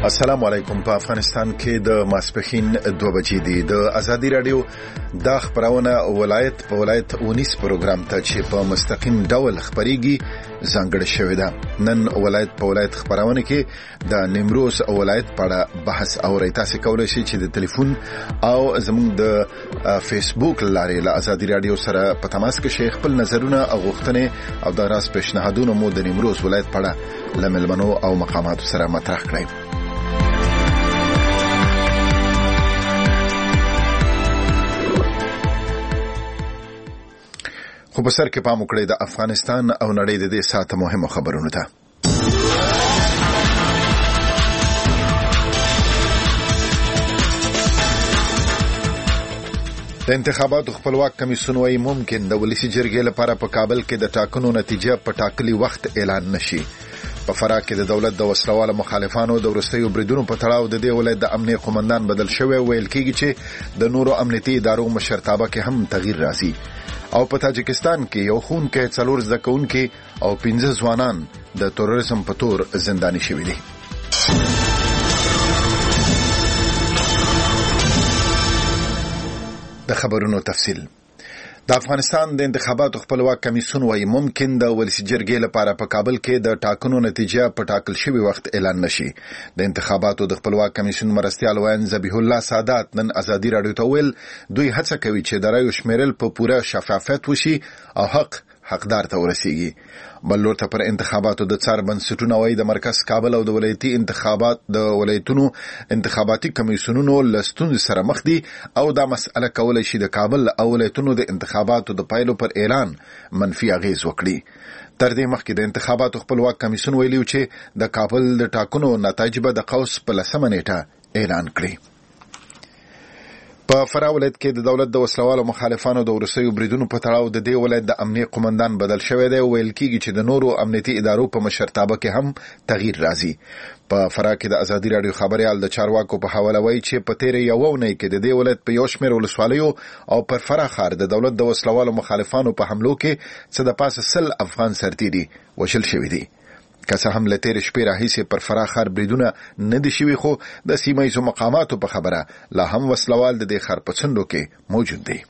السلام علیکم. په افغانستان کې د ماسپخین 2 بجې دي. د ازادي رادیو د خبرونه ولایت په ولایت 19 پروګرام ته چې په مستقیم ډول خبريږي ځانګړی شوی ده. نن ولایت په ولایت خبرونه کې د نیمروز ولایت په اړه بحث اورئ. تاسو کولای شئ چې د ټلیفون او زموږ د فیسبوک لارې له ازادي رادیو سره په تماس کې شیخ خپل نظرونه او غوښتنې او د راس پیشنهادونه مو د نیمروز ولایت په اړه لملمنو او مقاماتو سره مطرح کړئ. خو په سر کې پام وکړئ د افغانستان او نړۍ د دې ساعت مهمه خبرونه ته. د انتخاباتو خپلواک کمیسیون وايي ممکن د ولسی جرګې لپاره په کابل کې د ټاکنو نتیجه په ټاکلي وخت اعلان نشي. په فراه کې د دولت د وسلوالو مخالفانو د ورستیو بریدونو په تړاو د دې ولایت د امنیت قومندان بدل شوی. ویل کېږي چې د نورو امنیتي ادارو مشرتابه کې هم تغییر راځي. او په تاجکستان کې یو خون کې 4 زده کوونکي او 15 ځوانان د تروریزم په تور زنداني شوي دي. د خبرونو تفصیل. د افغانستان د انتخاباتو خپلواک کمیسیون وايي ممکن د ولسی جرګې لپاره په کابل کې د ټاکنو نتیجه په ټاکل شوی وخت اعلان نشي. د انتخاباتو د خپلواک کمیسیون مرستیال وین ذبیح الله سادات نن ازادي رادیو ته ویل دوی هڅه کوي چې د رایو شمیرل په پوره شفافیت وشي او حقدار ته ورسیږي. بلور ته پر انتخاباتو د څار بنسټونو وايي د مرکز کابل او د ولایتي انتخابات د ولایتونو انتخاباتي کمیسیونونو لستون سره مخ دي او دا مسأله کولای شي د کابل او ولایتونو د انتخاباتو د پایلو پر اعلان منفي اغیز وکړي. تر دې مخکې د انتخاباتو خپلواک کمیسیون ویلي چې د کابل د ټاکنو نتایج به د قوس په 10 نیټه اعلان کړي. په فراه ولایت کې د دولت د وسلوالو مخالفانو د ورستیو بریدونو په تړاو د دې ولایت د امنیت قومندان بدل شوی دی. ویل کېږي چې د نورو امنیتي ادارو په مشرتابه کې هم تغییر راځي. په فراه کې د ازادي رادیو خبريال د چارواکو په حواله وایي چې په تیر یو ونې کې د دې ولایت په یو شمېر ولسوالیو او پر فراه ښار د دولت د وسلوالو مخالفانو په حملو کې څه د پاسه 100 افغان سرتیري وشل شوي دي. که څه هم لتیر شپې راهیسې پر فراه ښار بریدونه نه دي شوي خو د سیمه ییزو مقاماتو په خبره لا هم وسلوال د دې ښار په څنډو کې موجود دي.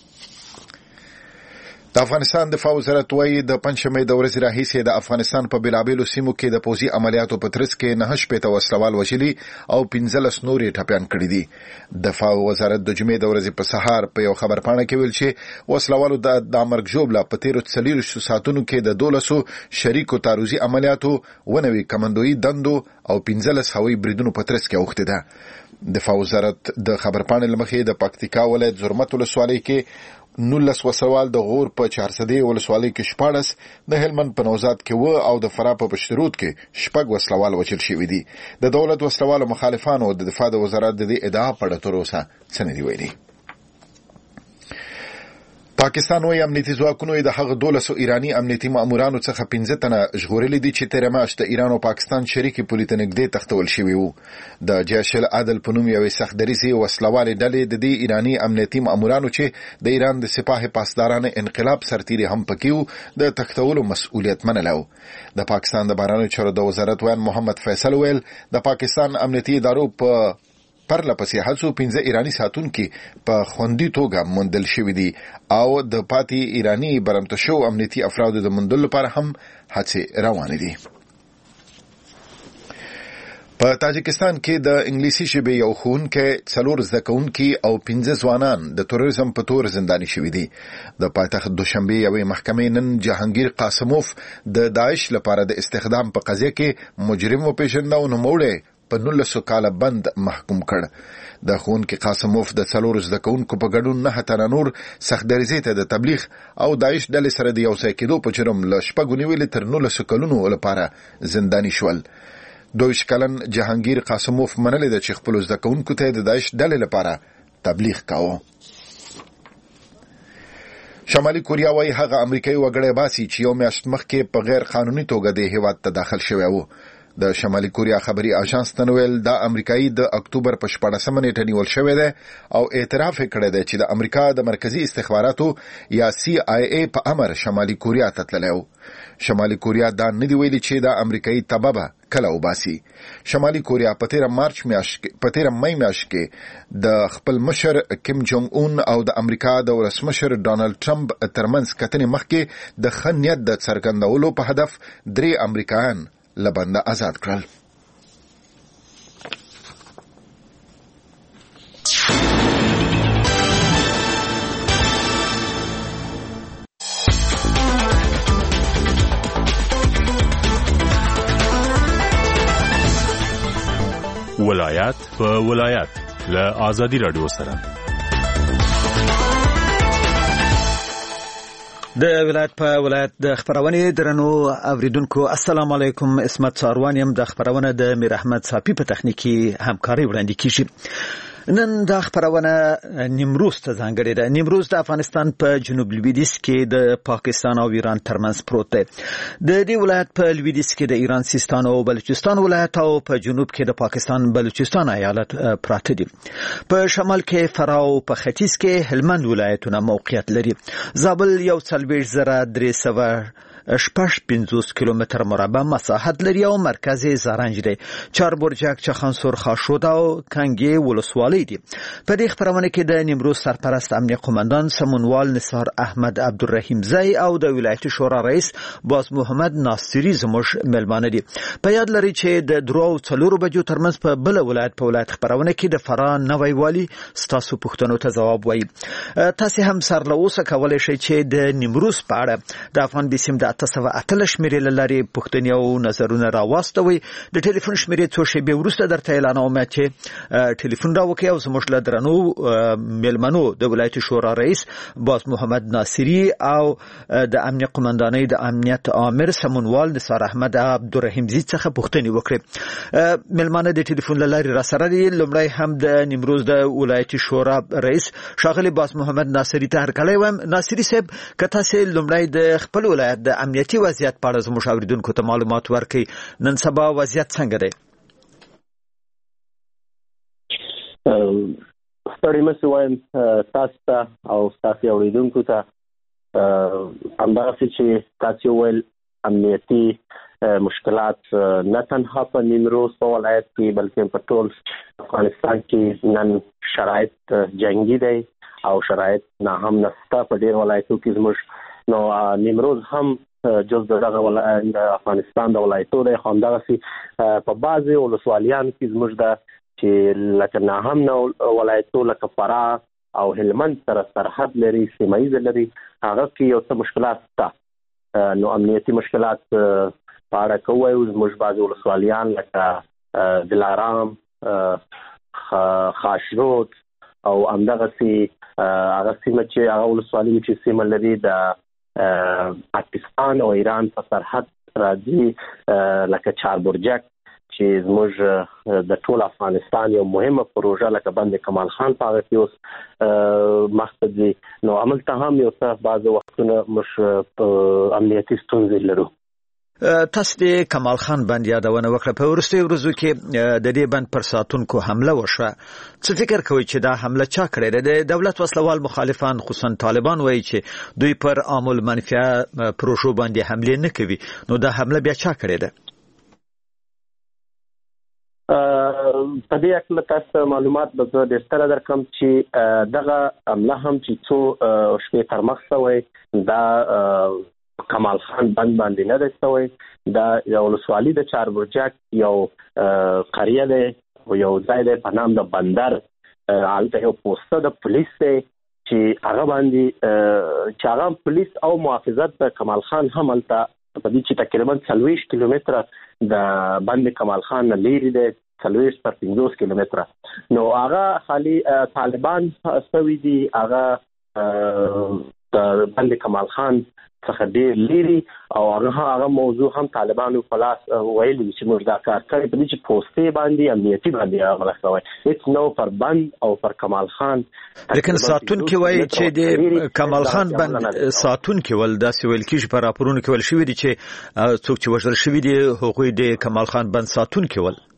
د افغانستان دفاع وزارت وايي د پنځمې د ورځې راهیسې د افغانستان په بلابلو سیمو کې د پوځي عملیاتو په ترڅ کې 9 شپېته وسلوال وژلي او 15 نورې ټپيان کړي دي. دفاع وزارت د جمعې د ورځې په سهار په یو خبرپاڼه کې ویل چې وسلوالو د مرګ جوړه په تیرو 40 ساعتونو کې د 1200 شریکو تاروزي عملیاتو ونوي کمانډوي دندو او 15 هوایي بریدونو په ترڅ کې اوښته ده. دفاع وزارت د خبرپاڼې لمخې د پکتیکا ولایت زرمت ولسوالۍ کې 19 وسلوال، د غور په 400 ولسوالۍ کې 14، د هلمند په نوزاد کې 9 او د فراه په پشترود کې 6 وسلوال وژل شوي دي. د دولت وسلوالو مخالفانو د دفاع د وزارت د دې ادعا په اړه تر اوسه څه نه دی ویلي. پاکستان وايي امنیتي ځواکونو د هغه 1200 ایرانی امنیتي مامورانو څخه 15 تنه ژغورلي دي چې تیر میاشت د ایران او پاکستان شریکي پولیټ نګدې تختول شوی وو. د جیشل عادل په نوم یوې سختدریزي وسلوالې ډلې د دې ایرانی امنیتي مامورانو چې د ایران د سپاه پاسداران انقلاب سرتیري هم پکیو د تختولو مسؤلیت منلو. د پاکستان د بهرنیو چارو د وزارت وزیر محمد فیصل ویل د پاکستان امنیتي ادارو په پرله پسې هڅو 15 ایرانی ساتونکي په خوندي توګه موندل شوي دي او د پاتې ایرانی برمته شو امنیتي افرادو د موندلو لپاره هم هڅې روانې دي. په تاجکستان کې د انګلیسي ژبې یو ښوونکی 4 زده کوونکي او 15 ځوانان د تروریزم په تور زنداني شوي دي. د پایتخت دوشنبه یوې محکمې نن جهانگیر قاسموف د داعش لپاره د استخدام په قضیه کې مجرم وپېژنده او نوموړی په 19 کاله بند محکوم کړ. د ښوونکي قاسموف د 4 زده کوونکو په ګډون 9 تنه نور سختدریزۍ ته د تبلیغ او داعش ډلې سره د یوځای کېدو په جرم له 6 نیولې تر 19 کلونو لپاره زنداني شول. 22 کلن جهانگیر قاسموف منلې ده چې خپل زده کوونکو ته د داعش ډلې لپاره تبلیغ کاوه. شمالي کوریا وايي هغه امریکایي وګړی باسي چې یو میاشت مخکې په غیر قانوني توګه د هیواد ته داخل شوی وو. د شمالي کوریا خبري اژانس تنویل د امریکایي د اکتوبر په 14 نیټه نیول شوې ده او اعتراف کړی دی چې د امریکا د مرکزی استخباراتو یا CIA په امر شمالي کوریا ته تللی. شمالي کوریا دا نه دی ویلي چې د امریکایي تبه کله وباسي. شمالي کوریا په 13 مې میاشت کې د خپل مشر کیم جونګ اون او د امریکا د ولسمشر ډانلډ ټرمپ ترمنځ کتنې مخکې د خنیت د څرګندولو په هدف 3 امریکایان لبنده آزاد کړل. ولایت په ولایت له آزادی رادیو سره د ولایت په ولایت د خبرونه درنو اوریدونکو السلام علیکم. اسمت ساروان يم. د خبرونه د میر احمد صافی په تخنیکی همکاري وړاندې کیږي. نن د خبرونه نیمروز ته ځانګړې ده. نیمروز د افغانستان په جنوب لویدیځ کې د پاکستان او ایران ترمنځ پروت دی. د دې ولایت په لویدیځ کې د ایران سیستان او بلوچستان ولایت او په جنوب کې د پاکستان بلوچستان ایالت پراته دي. په شمال کې فراه او په ختیځ کې هلمند ولایتونه موقعیت لري. زابل 1,350 کیلومتر مربع مساحت لري او مرکز زرنج دی. چاربرجک، چخانسور، خاشود او کنگي ولسوالۍ دي. په دې خبرونه کې د نیمروز سرپرست امنیه قومندان سمونوال نثار احمد عبدالرحیم زئی او د ولایتي شورا رئیس باز محمد ناصری زموږ ملمانه دي. په یاد لري چې د 3 بجو ترمنځ په بل ولایت په ولایت خبرونه کې د فراه نوی والی ستاسو پوښتنو ته جواب وایي. تاسو هم سره اوسه کولای شئ چې د نیمروز په اړه د افغان بسم د 808 شمیرې لري پوښتنې او نظرونه راوستوي. د ټلیفون شمیرې څو شی به ورسته درته اعلانوم چې ټلیفون راوکي او زموږ له درنو ملمنو د ولایت شورا رئیس باز محمد ناصری او د امنیه قومندانۍ د امنیت عامر سمونوال نثار احمد عبدالرحیم زئی څخه پوښتنې وکړي. ملمنه د ټلیفون لاري را سره دي. لومړی هم د نیمروز د ولایت شورا رئیس شاغلی باز محمد ناصری ته هرکلی وایم. ناصری صاحب کته سه لومړی د خپل ولایت د امنیتي وضعیت په اړه زموږ اوریدونکو ته معلومات ورکړي. نن سبا وضعیت څنګه دی؟ ستړي مې وایم تاسو ته او تاسو اوریدونکو ته همدغسې چې تاسو ویل امنیتي مشکلات نه تنها په نیمروز په ولایت کې بلکې په ټول افغانستان کې نن شرایط جنگي دی او شرایط نه هم نسته په ډېر ولایتو کې. زموږ نو نیمروز هم جز دغه افغانستان د ولایتو دی. خو همدغسې په بعضې ولسوالیانو کې زموږ د چې لکه نه هم ولایتو لکه فراه او هلمند سره سرحد لري، سیمه ییزه لري، هغه کې یو څه مشکلات شته. نو امنیتي مشکلات په اړه که ووایو زموږ بعضې ولسوالیان لکه دلارام، خاشرود او همدغسې هغه سیمه چې هغه ولسوالي چې سیمه لري د پاکستان او ایران په سرحد راځي، لکه چاربرجک چې زموږ د ټول افغانستان یو مهمه پروژه لکه بند کمال خان په هغه کې اوس مخته ځي. نو هملته هم یو څه بعضې وختونه موږ امنیتي ستونزې لرو. تاسو د کمال خان بند یادونه وکړه. په وروستیو ورځو کې د دې بند پر ساتونکو حمله وشوه. څه فکر کوئ چې دا حمله چا کړې ده؟ د دولت وسلوال مخالفان خصوصا طالبان وایي چې دوی پر عامل منفعه پروژو باندې حمله نه کوي. نو دا حمله بیا چا کړې ده؟ په دې اړه تاسو معلومات به زه ډېر درکړم چې دغه حمله هم چې څو شپې تر مخکې شوی دا کمال خان بند باندې نه دی شوی. دا یو ولسوالي د چاربرجک یو قریه دی او یو ځای دی په نام د بندر. هلته یو پوسته د پولیس دی چې هغه باندې چې هغه پولیس او محافظت د کمال خان هم هلته په دې چې تقریبا 40 کیلومتره د بند کمال خان نه لري دی، 40 تر 50 کیلومتره. نو هغه خالي طالبان سوي دي، هغه د بند کمال خان څخه ډیر لري او هغه موضوع هم طالبانو په لاس ویلي چې موږ دا کار کوي په دې چې پوسټي باندې امنیتي باندې هغه راځوي هیڅ نو پر بند او پر کمال خان لیکن ساتون کې وایي چې د کمال خان بند ساتون کې ول داسې ویل کیږي په راپورونو کې ول شوی دي چې څوک چې وژل شوی دي هغوی د کمال خان بند ساتون کې ول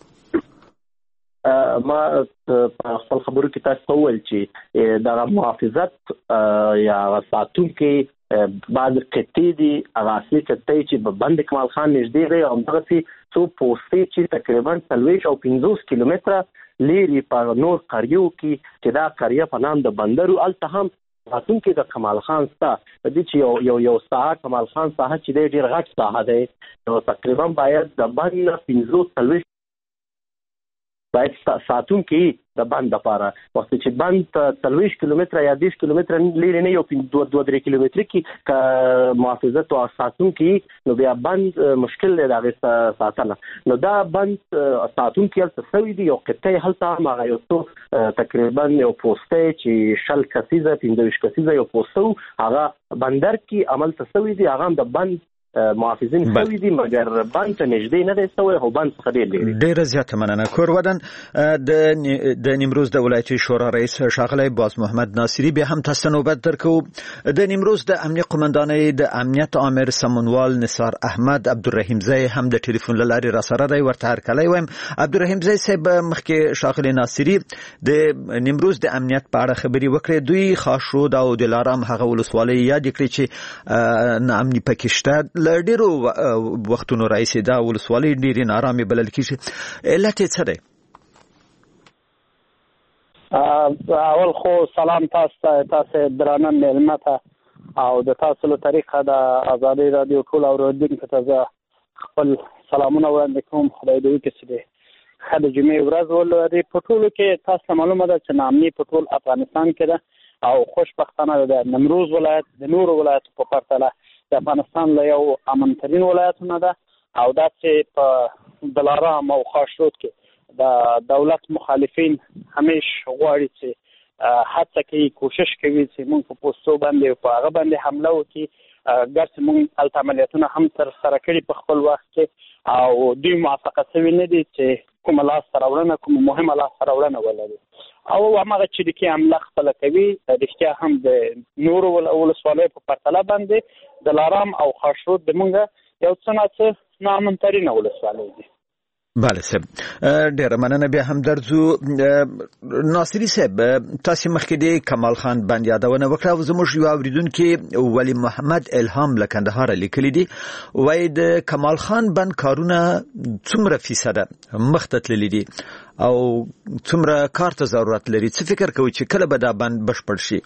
ما په خپل خبرو کې تاسو وویل چې دا محافظت یا ساتون کې بعض قطعی دي هغه اصلي قطعی چې په بند کمال خان نږدې دی او دغه څو پوسټي چې تقریبا 30 او 50 کیلومتره لري په نور قریو کې چې دا قریه په نام د بندرو الته هم ساتون کې د کمال خان ستا د دې چې یو ساحه کمال خان ساحه چې ډېر غټ ساحه دی نو تقریبا باید د بند 15 باید ساتون کې د بند لپاره وخت چې بند 30 کیلومتره یا 10 کیلومتره لري نه یو 2-3 کیلومتر کې محافظت او ساتون کې نو بیا بند مشکل دی دا ساتنه نو دا بند ساتون کې څه سوي دي یو قطعه هلته ما یو تقریبا یو پوسټه چې شل کسیزه 15 کسیزه یو پوسټو هغه بندر کې عمل څه سوي دي هغه د بند محافظین سوي دي مګر بند ته نږدې نه دی سوی خو بند څخه ډېر لري ډېره زیاته مننه کورودن د نیمروز د ولایتي شورا رئیس ښاغلی باز محمد ناصري بیا هم تاسو نوبت درکو د نیمروز د امنیت قمندانۍ د امنیت آمر سمونوال نثار احمد عبدالرحیم زئی هم د ټلیفون له لارې راسره دی ورته هرکلی وایم عبدالرحیم زئی صاحب مخکې ښاغلی ناصري د نیمروز د امنیت په اړه خبرې وکړې دوی خاشرود او دلارام هغه ولسوالۍ یاد کړې چې ناامني پکې شته له ډېرو وختونو راهیسې دا ولسوالۍ ډېرې نارامې بلل کېږي علت یې څه دی؟ اول خو سلام تاسو درانه مېلمه ته او د تاسو له طریقه د ازادي رادیو ټول اورېدونکو ته زه خپل سلامونه وړاندې کوم خدای دې وکړي چې ښه د جمعې ورځ ولري په ټولو کې تاسو معلومه ده چې ناامني په ټول افغانستان کې ده او خوشبختانه د نیمروز ولایت د نورو ولایتو په پرتله د افغانستان له یو امنترین ولایتونه ده او دا چې په دلارام او خاشرود کې د دولت مخالفین همیش غواړي چې هڅه کوي کوشش کوي چې موږ په پوسټو باندې په هغه باندې حمله وکړي ګرځي موږ الته عملیاتونه هم ترسره کړي په خپل وخت کې او دوی موافقه شوي نه دي چې کومه لاسته راوړنه کومه مهمه لاسته راوړنه ولري او هغه چې د کې حمله خپله کوي رښتیا هم د نورو ولسوالیو په پرتله باندې دلارام او خاشرود د موږ یو څه نه څه ناامنترینه ولسوالۍ دي بله صاحب ډیره مننه بیا هم درځو ناصري صاحب تاسو مخکې د کمال خان بند یادونه وکړه او زموږ یو اوریدونکو ولی محمد الهام له کندهار لیکلی دی وایي د کمال خان بند کارونه څومره فیصده مخته تللي دي او څومره کار ته ضرورت لري څه فکر کوي چې کله به دا بند بشپړ شي؟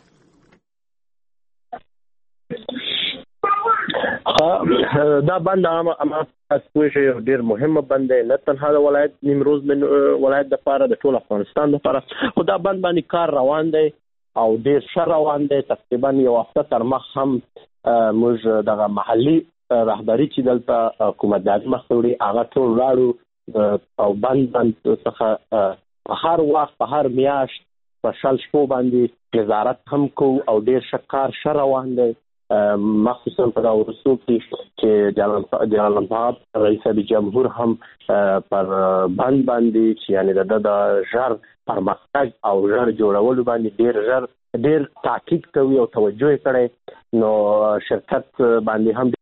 دا بند اما تاسو یو ډیر مهمه بند دی نه تنها د ولایت نیمروز ولایت د لپاره د ټول افغانستان لپاره خو دا بند باندې کار روان دی او ډیر ښه روان دی تقریبا یو هفته تر مخ هم موږ دغه محلي رهبري چې دلته حکومتداري مخته وړي هغه ټول لاړو او بند څخه په هر وخت په هر میاشت په شل شپو باندې نظارت هم کوو او ډیر ښه کار ښه روان دی مخصوصا په دا ورسو کې چې جلال‌آباد رئیس جمهور هم پر بند باندې چې یعنی د ژر پرمختګ او ژر جوړولو باندې ډیر تاکید کوي او توجه کړي نو شرکت باندې هم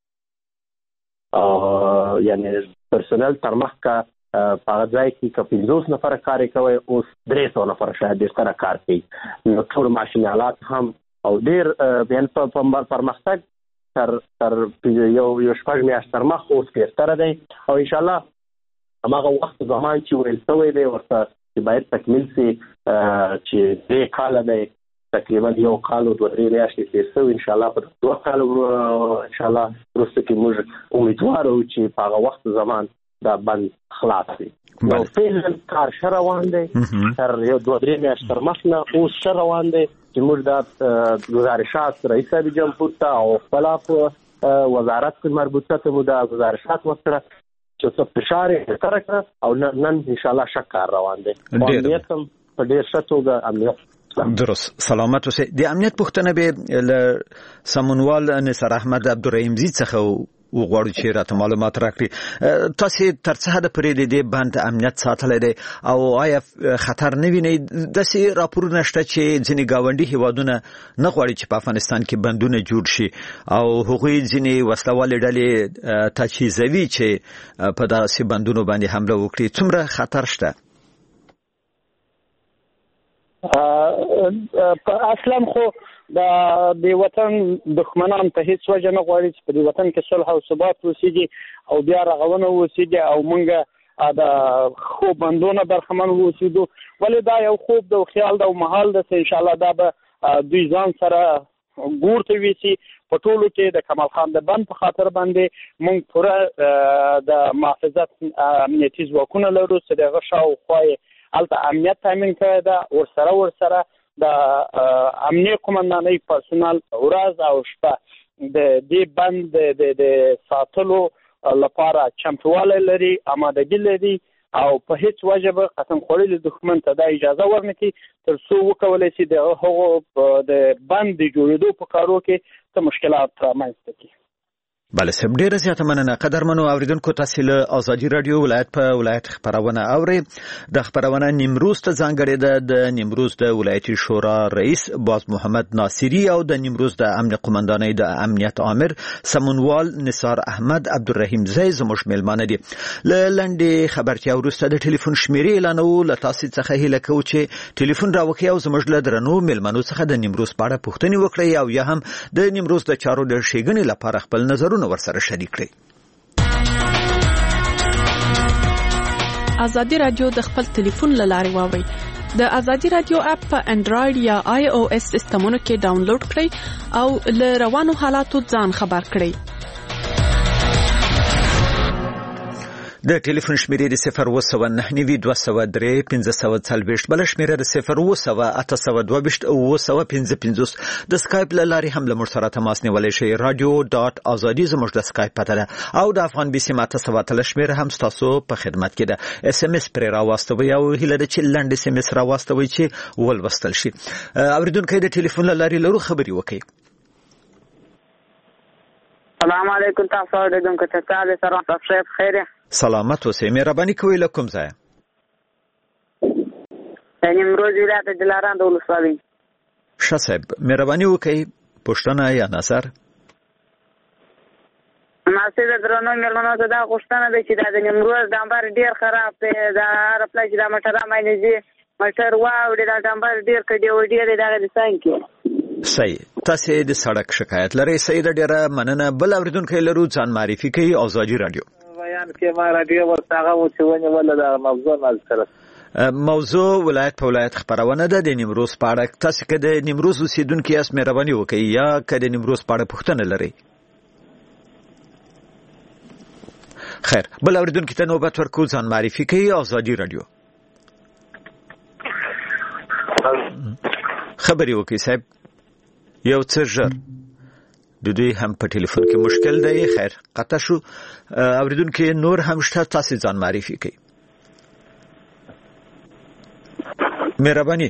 یعنی پرسنل تر مخکا په ځای کې که 50 نفر کار کوي اوس 300 نفر شاید سره کار کوي نو ټول ماشینالات هم او ډیر بیان په پرمختګ تر یو شپږ میاشتې تر مخ اوس بهتره دی او ان شاء الله هغه وخت زمان چې ویل شوی دی ورته چې باید تکمیل شي چې 3 کال دی تقریبا یو کال او 2 میاشتې تیر شوی ان شاء الله په 2 کال ان شاء الله وروسته کې موږ امیدوار یو چې په هغه وخت زمان دا بند خلاص شي نو فعلا کار ښه روان دی تر یو 2 میاشتې تر مخ نه اوس ښه روان دی چې موږ د گزارشات رئیس جمهور ته او خپل وزارت مربوطه ته مو د گزارشات وکړه چې څه فشار یې کړی او نن ان شاء الله ښه کار روان دی امنیت هم په ډېر ښه توګه امنیت اسلام. درست سلامت اوسئ. د امنیت پوښتنه به له سمونوال نثار احمد عبدالرحیم زی څخه وغواړو چې راته معلومات راکړي. تاسو تر څه حد پورې د دې بند امنیت ساتلی دی او آیا خطر نه ویني؟ داسې راپورونه شته چې ځینې ګاونډي هیوادونه نه غواړي چې په افغانستان کې بندونه جوړ شي او هغوی ځینې وسلوالې ډلې تجهیزوي چې په داسې بندونو باندې حمله وکړي. څومره خطر شته؟ اصلا خو د وطن دښمنان په هیڅ وجه نه غواړي چې په دې وطن کې صلح او ثبات وسیږي او بیا رغونه وسیږي او مونږ د خو بندونه برخمن وسیدو. ولې دا یو خوب د خیال د محال د ان شاء الله دا به دوی ځان سره ګورته ویسي. په ټولو کې د کمال خان د بند په خاطر باندې مونږ پوره د محافظت امنیتي ځواکونه لرو چې دغه شاوخوا البته امنیت تامین کړی ده. ورسره د امنیت قومندانۍ پرسونل ورځ او شپه د دې بند د ساتلو لپاره چمتوالی لري، آمادګي لري او په هیڅ وجه به قسم خوړلي دښمن ته دا اجازه ورنکړي تر څو وکولی شي د هغو د بند د جوړېدو په کارو کې څه مشکلات رامنځته کړي. بله صاحب، ډیره زیاته مننه. قدرمنو اوریدونکو، تاسو له آزادي رادیو ولایت په ولایت خبرونه اورئ. د خبرونه نیمروز ته ځانګړې ده. د نیمروز د ولایتي شورا رئیس باز محمد ناصری او د نیمروز د امن قومندانۍ د امنیت عامر سمونوال نثار احمد عبدالرحیم زی زموږ میلمانه دي. له لنډې خبرتیا وروسته د ټلیفون شمیرې اعلانوو. له تاسو څخه هیله کوو چې ټلیفون راوکړئ او زموږ له درنو میلمنو څخه د نیمروز په اړه پوښتنې وکړئ او یا هم د نیمروز د چارو د ښېګڼې لپاره خپل نظرونه ورسره شریک کړئ. آزادي رادیو د خپل ټلیفون له لارې واورئ. د آزادي رادیو اپ په انډراید یا آی او اس سیستمونو کې ډاونلوډ کړئ او له روانو حالاتو ځان خبر کړئ. د ټلیفون شمیرې د 02992031540 بل شمیره د 0208822 د سکایپ له لارې هم له موږ سره تماس نیولی شئ. radio.azadi زموږ د سکایپ پته ده او د افغان بي سي ماته شمیره هم ستاسو په خدمت کې ده. اس ام اس پرې راواستوئ او هیله ده چې لنډ اس ام اس راواستوئ چې ولوستل شي. اوریدونکو د ټلیفون له لارې لرو خبري وکړئ. السلام علیکم. تاسو اوریدونکو ته تاسو سره تاسو بخیر. سلامت اوسئ. مهرباني کوئ له کوم ځای؟ د نیمروز ولایت دلارام د ولسوالۍ. ښه صاحب، مهرباني وکړئ پوښتنه یا نظر. ماسه د درنو میلمنو ته دا غوښتنه ده چې د نیمروز ډمبر ډیر خراب دی. دا هر پلای چې د موټر باندې دي موټر واوړي دا ډمبر ډیر کډي وډي دا د څنګه صحیح. تاسو د سړک شکایت لرئ. صحیح ده، ډیره مننه. بل اوریدونکو لرو ځان معرفي کوي. آزادي رادیو بیان کې ما رادیو ورڅاغه و چې ونه ولا د موضوع مذکره موضوع ولایت په ولایت خبرونه ده د نیمروز په اړه. تاسو که د نیمروز اوسیدونکو یاست مهرباني وکړئ یا که د نیمروز په اړه پوښتنه لرئ. خیر، بل اوریدونکو ته نوبت ورکو. ځان معرفي کوي. آزادي رادیو خبري وکړئ صاحب. یو څه ژر د دوی هم په ټلیفون کې مشکل دی. خیر، قطع شو. اوریدونکو نور هم شته. تاسو ځان معرفي کوئ. مهرباني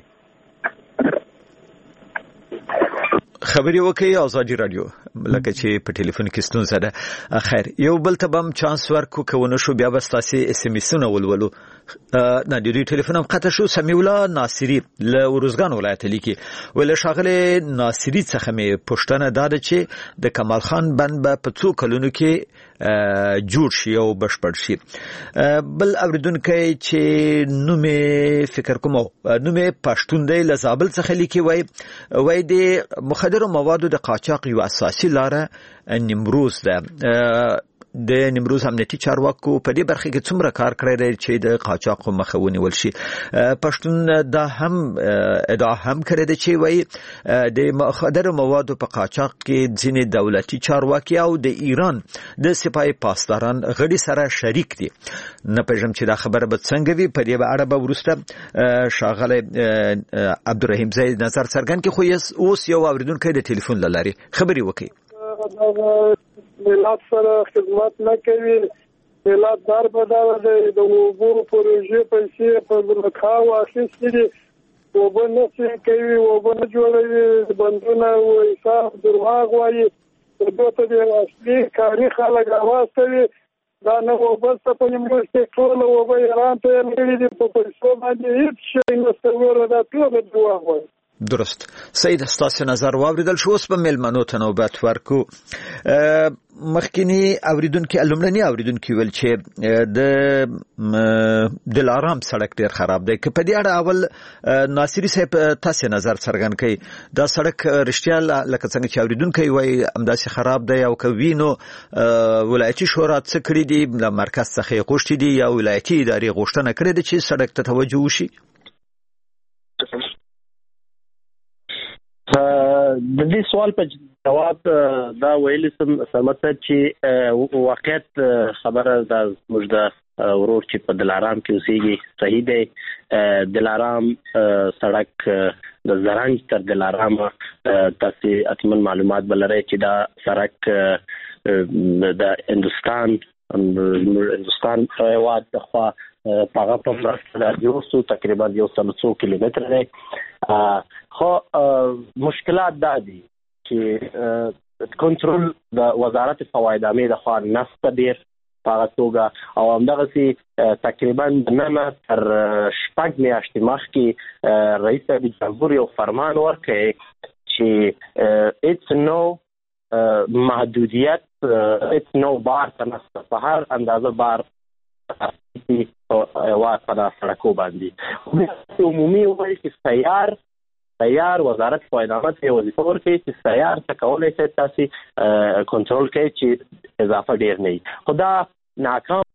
خبري وکړئ. آزادي رادیو لکه چې په ټلیفون کې ستونزه ده. خیر، یو بل ته هم چانس ورکو که ونه شو بیا به ستاسو اس ام اسونه ولولو. نه، د دوی ټلیفون هم قطع شو. سمیع الله ناصری له ورزګان ولایت لیکي. ول شاغله ناصری څخه مې پوښتنه ده چې د کمال خان بند به په څو کلونو کې جوړ شي او بشپړ شي. بل اوریدونکو چې نومې فکر کوم نومې پښتون دی له زابل څخه لیکي. وای د مخدر موادو د قاچاق یو اساسي لاره نیمروز ده. د نیمروز امنیتي چارواکو په دې برخه کې څومره کار کړی دی چې د قاچاق مخه ونیول شي؟ پښتون دا هم ادعا هم کړی دی چې وایي د مخدر موادو په قاچاق کې ځینې دولتي چارواکي او د ایران د سپاه پاسداران غړي سره شریک دي. نه پېژنم چې دا خبره به څنګه وي. په دې اړه به وروسته شاغله عبدالرحیم زی نظر څرګند کړي. خو اوس یو اوریدونکی د ټلیفون له لارې خبري وکړي. ملت سره خدمت نه کوي. ملت دار بدار دی. د وګورو پروژې پیسې په لکاو اخیستې دي. اوبه نه کوي، اوبه نه جوړوي، بندونه حساب درواغ وایي، دوی ته د اصلي کاري خلک راواستوي. دا نه اوبه شته په نیمروز کې، ټوله اوبه ایران ته یې لګړي دي، په پیسو باندې هېڅ شی نشته. ګوره دا ټوله درواغ وایي. درست. سید ستاسو نظر واوریدل شو. اوس په میلمنو ته نوبت ورکو. مخکینی اوریدونکو لومړنی اوریدونکو ویل چې د دلارام سړک ډیر خراب دی. که په دې اړه اول ناصری صاحب تاسو نظر څرګند کړئ، دا سړک رښتیا لکه څنګه چې اوریدونکو وایي همداسې خراب دی، او که وینو ولایتي شورا څه کړی دي، د مرکز څخه غوښتي دي یا ولایتي ادارې غوښتنه کړې ده چې سړک ته توجه وشي؟ د دې سوال په جواب دا ویل سمته چې واقعیت خبره د موږ د ورور چې په دلارام کې اوسېږي صحیح دی. دلارام سړک د زرنج تر دلارام تاسو اتمن معلومات بلرئ چې دا سړک د هندوستان هیواد د خوا پاغه په مرسته د یوسو تقریبا 100 کیلومتر دی. خو مشکلات دا دي چې کنټرول د وزارت فواید عامه د خوا نسته ډیر په توګه، او همدغه تقریبا نه تر 6 میاشتې مخکې رئیس جمهور یو فرمان ورکړ چې اټس نو محدودیت، اټس نو بار نسته، په هر اندازه بار په سړکو باندې عمومي وایي چې سیار وزارت فایدامه ته وظیفه ورکړي چې سیار څه کولی شي تاسو کنټرول کړئ چې اضافه ډیر نه وي. خو دا ناکام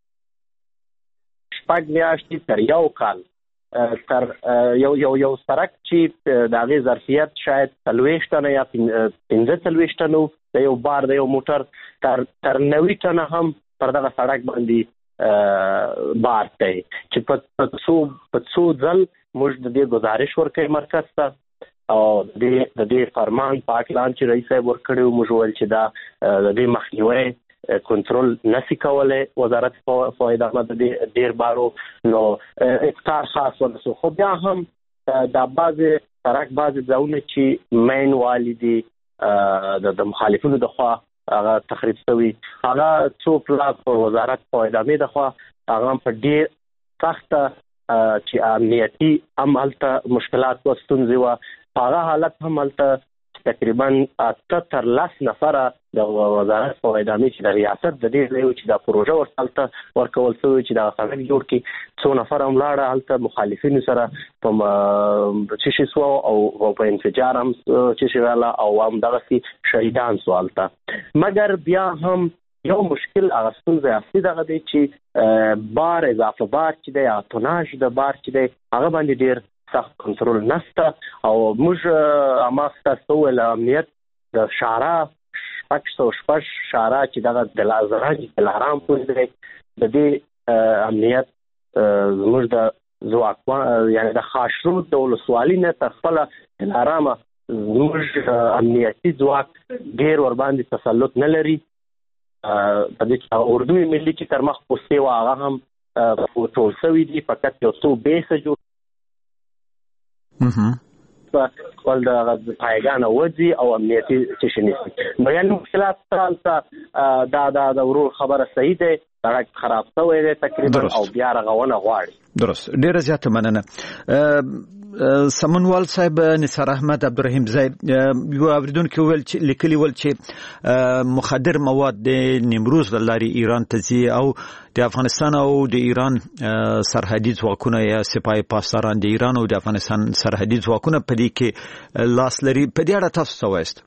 6 میاشتې تر یو کال تر یو سړک چې د هغې ظرفیت شاید 40 ټنه یا 45 ټنه د یو بار د یو موټر تر 90 ټنه هم پر دغه سړک باندې بار دی، چې په څو ځل موږ د دې گزارش ورکړی مرکز ته، او د دې فرمان په اعلان چې رئیس صاحب ورکړی، موږ ویل چې دا د دې مخنیوي کنټرول نشي کولای وزارت فواید عامه د ډیر بارو نو کار خاص ورسو. خو بیا هم د بعضې ځایونه چې مین والی دي د مخالفینو د خوا هغه تخریب شوي، هغه څو پلاک په وزارت فواید عامه د خوا هغه په ډیر سخته چې امنیتي هم هلته مشکلات و ستونزې وه، په هغه حالت هم هلته تقریبا 8 تر 10 نفره د وزارت فواید عامه چې د ریاست د دې ځای چې دا پروژه ورته هلته ورکول شوې چې دا سړک جوړ کړي، څو نفره هم لاړه هلته مخالفینو سره په څه شي سوه او په انفجار هم څه شي راله، او همدغسې شهیدان سوه هلته. مګر بیا هم یو مشکل هغه ستونزه اصلي دغه دی چې بار اضافه بار چې دی یا توناژ د بار چې دی هغه باندې ډیر سخت کنټرول نشته، او موږ هماغه تاسو ویل امنیت د شارع 606 شارع چې دغه د زرنج دلارام پورې دی، د دې امنیت زموږ د ځواکمن یعنی د خاشرود د ولسوالۍ نه تر خپله دلارامه زموږ امنیتي ځواک ډیر ورباندې تسلط نه لري. په دې کې اردو ملي چې تر مخ پوستې وه هغه هم ټول شوي دي، فقط یو څو بیسه جوړ په خپل د پایګانه وځي او امنیتي څه شي نیسي. نو یعنې مشکلات ته دا د ورور خبره صحیح دی، سړک خراب شوی دی تقریبا او بیا رغونه غواړي. درست. ډیره زیاته مننه. سمونوال صاحب نثار احمد عبدالرحیم زاید یو اوریدونکو ویل چې لیکلي ول چې مخدر مواد د نیمروز له لارې ایران ته ځي، او د افغانستان او د ایران سرحدي ځواکونه یا سپاه پاسداران د ایران او د افغانستان سرحدي ځواکونه په دې کې لاس لري. په دې اړه تاسو څه وایست؟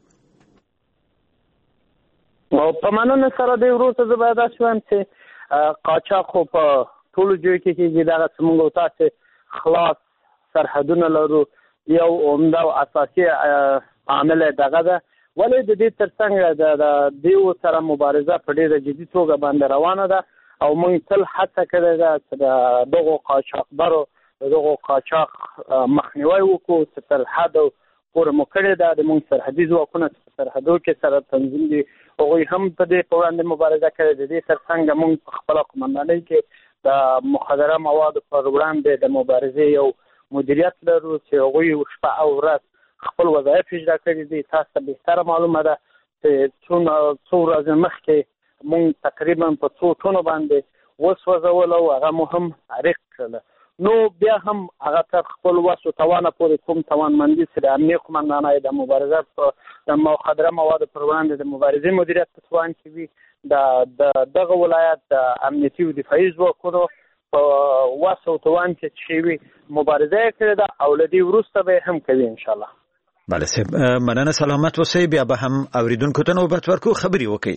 په مننه سره د وروسته زه باید وایم چې قاچاق خو په ټولو ځایو کې کېږي، دغه څه موږ تاسې خلاص سرحدونه لرو، یو عمده او اساسي عامل دغه ده. ولې د دې ترڅنګ د دیو سره مبارزه په ډېره جدي توګه باندې روانه ده، او موږ تل هڅه کړې ده چې د دغو قاچاقبرو دغو قاچاق مخنیوی وکړو، چې تر حده پورې مو کړې ده. د موږ سرحدي ځواکونه چې سرحدو کې سره تنظیم دي، هغوی هم په دې په وړاندې مبارزه کړې. د دې ترڅنګ موږ په خپله قمندانۍ کې د مخدره موادو پر وړاندې د مبارزې یو مدیریت لرو چې هغوی شپه او ورځ خپل وظایف اجرا کړي دي. تاسو ته بهتره معلومه ده چې څو ورځې مخکې مونږ تقریبا په 2 ټنو باندې وسوځول او هغه مو هم حریق کړل. نو بیا هم هغه تر خپل وس او توانه پورې کوم توانمندي سره امنیه قومندانای د مبارزات د مخدره موادو پر وړاندې د مبارزې مدیریت په توان کې وي دغه ولایت د امنیتي او دفاعي ځواکونو په وس او توان کې چې وي مبارزه کړې ده او لدی وروسته به هم کوي ان شاء الله. بله صاحب مننه سلامت اوسئ. بیا به هم اوریدونکو ته نوبت ورکو خبري وکړي.